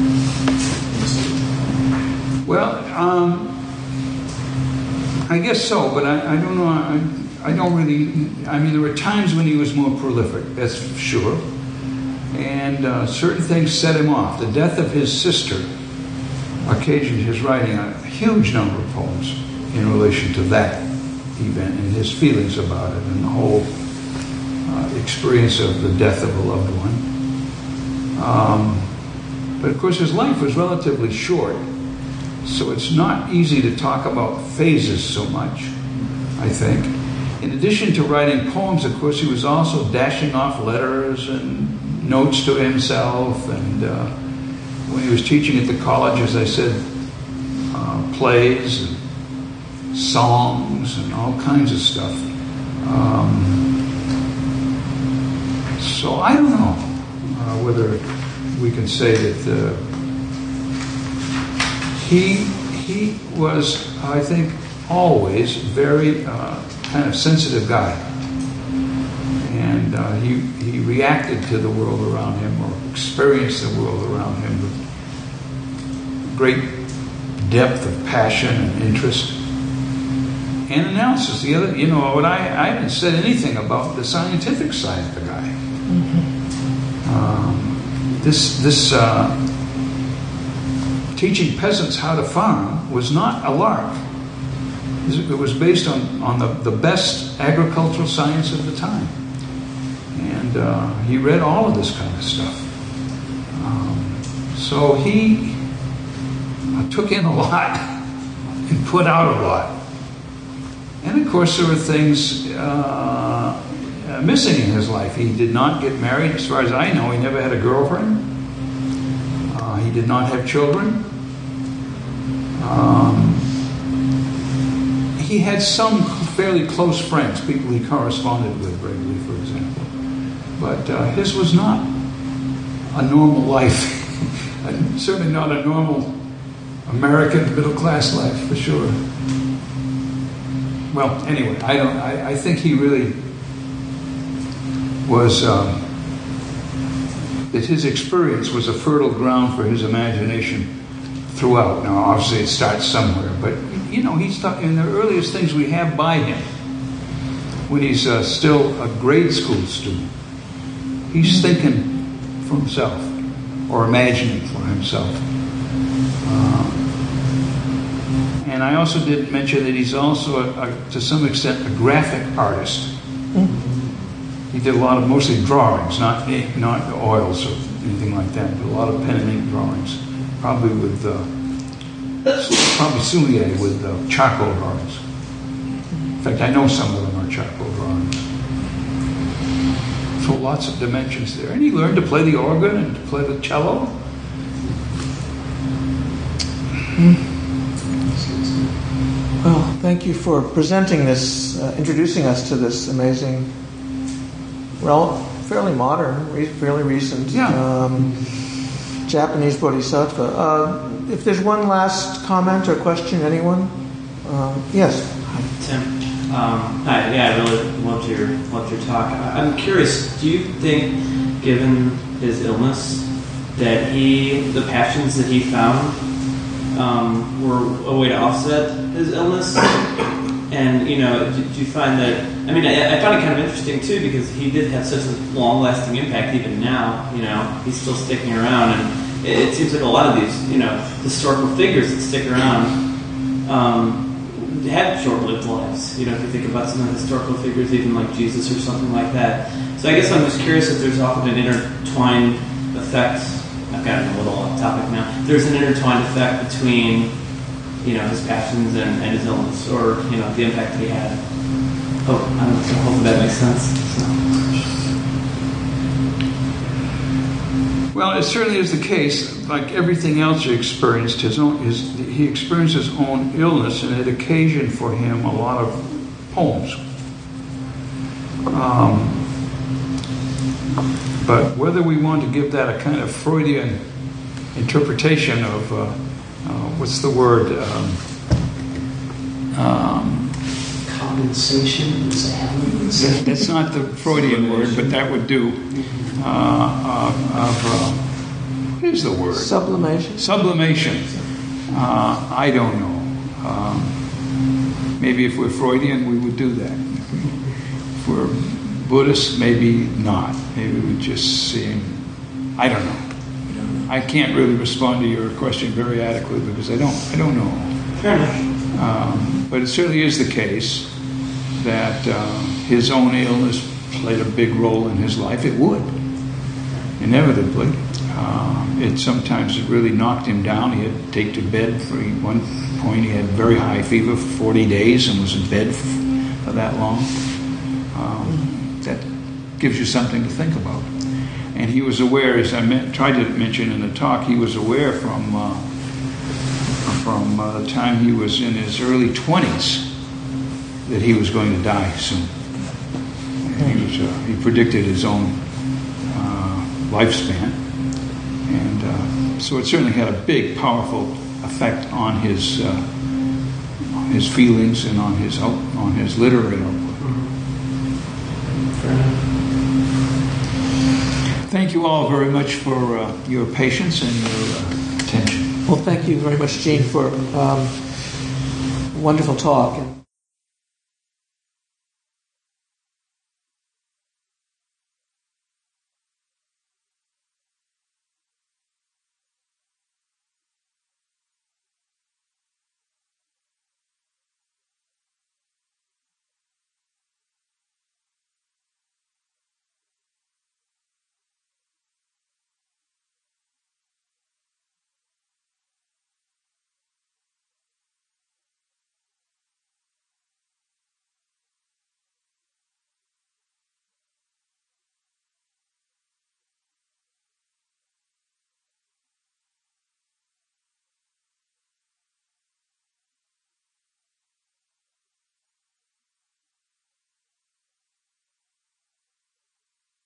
Speaker 3: Well, um, I guess so, but I, I don't know. I, I don't really. I mean, there were times when he was more prolific, that's for sure, and uh, certain things set him off. The death of his sister occasioned his writing a huge number of poems in relation to that event and his feelings about it and the whole uh, experience of the death of a loved one. Um, but of course his life was relatively short, so it's not easy to talk about phases so much, I think. In addition to writing poems, of course, he was also dashing off letters and notes to himself, and uh, when he was teaching at the college, as I said, uh, plays and songs and all kinds of stuff. Um, so I don't know uh, whether we can say that uh, he he was, I think, always very uh, kind of sensitive guy, and uh, he he reacted to the world around him or experienced the world around him with great depth of passion and interest. And analysis. The other, you know, what I, I haven't said anything about the scientific side of the guy. Mm-hmm. Um, this this uh, teaching peasants how to farm was not a lark. It was based on, on the, the best agricultural science of the time. And uh, he read all of this kind of stuff. Um, so he uh, took in a lot and put out a lot. And of course, there were things uh, uh, missing in his life. He did not get married. As far as I know, he never had a girlfriend. Uh, he did not have children. Um, he had some fairly close friends, people he corresponded with regularly, for example. But uh, his was not a normal life. Certainly not a normal American middle-class life, for sure. Well, anyway, I don't. I, I think he really was. Um, that his experience was a fertile ground for his imagination throughout. Now, obviously, it starts somewhere, but you know, he's talking in the earliest things we have by him when he's uh, still a grade school student. He's thinking for himself or imagining for himself. Uh, And I also did mention that he's also, a, a, to some extent, a graphic artist. Mm-hmm. He did a lot of mostly drawings, not not oils or anything like that, but a lot of pen and ink drawings, probably with uh, probably Soulier with uh, charcoal drawings. In fact, I know some of them are charcoal drawings. So lots of dimensions there. And he learned to play the organ and to play the cello.
Speaker 2: Mm-hmm. Well, thank you for presenting this, uh, introducing us to this amazing, well, fairly modern, re- fairly recent
Speaker 3: yeah. um,
Speaker 2: Japanese bodhisattva. Uh, if there's one last comment or question, anyone? Uh, yes.
Speaker 10: Hi, Tim. Um, hi, yeah, I really loved your loved your talk. I'm curious. Do you think, given his illness, that he the passions that he found um, were a way to offset his illness? And, you know, do, do you find that, I mean, I, I found it kind of interesting, too, because he did have such a long-lasting impact even now, you know, he's still sticking around, and it, it seems like a lot of these, you know, historical figures that stick around um, had short-lived lives, you know, if you think about some of the historical figures, even like Jesus or something like that. So I guess I'm just curious if there's often an intertwined effect. I've gotten a little off topic now. There's an intertwined effect between you know, his passions and, and his illness, or, you know, the impact that he had. Oh, I don't know, so hopefully that makes sense. So.
Speaker 3: Well, it certainly is the case. Like everything else he experienced, his own, his, he experienced his own illness, and it occasioned for him a lot of poems. Um, but whether we want to give that a kind of Freudian interpretation of, uh, uh, what's the word? Um, um,
Speaker 11: Compensation? Is
Speaker 3: that, that's not the Freudian word, but that would do. Uh, uh, of, uh, what is the word?
Speaker 2: Sublimation.
Speaker 3: Sublimation. Uh, I don't know. Um, maybe if we're Freudian, we would do that. If we're Buddhist, maybe not. Maybe we just see him. I don't know. I can't really respond to your question very adequately because I don't. I don't know.
Speaker 10: Fair enough.
Speaker 3: Um, but it certainly is the case that uh, his own illness played a big role in his life. It would, inevitably. Uh, it sometimes it really knocked him down. He had to take to bed for one point. He had very high fever for forty days and was in bed for, for that long. Um, that gives you something to think about. And he was aware, as I meant, tried to mention in the talk, he was aware from uh, from uh, the time he was in his early twenties that he was going to die soon. He was uh, he predicted his own uh, lifespan, and uh, so it certainly had a big, powerful effect on his uh, on his feelings and on his out, on his literary output. Thank you all very much for uh, your patience and your uh, attention.
Speaker 2: Well, thank you very much, Gene, for um, a wonderful talk.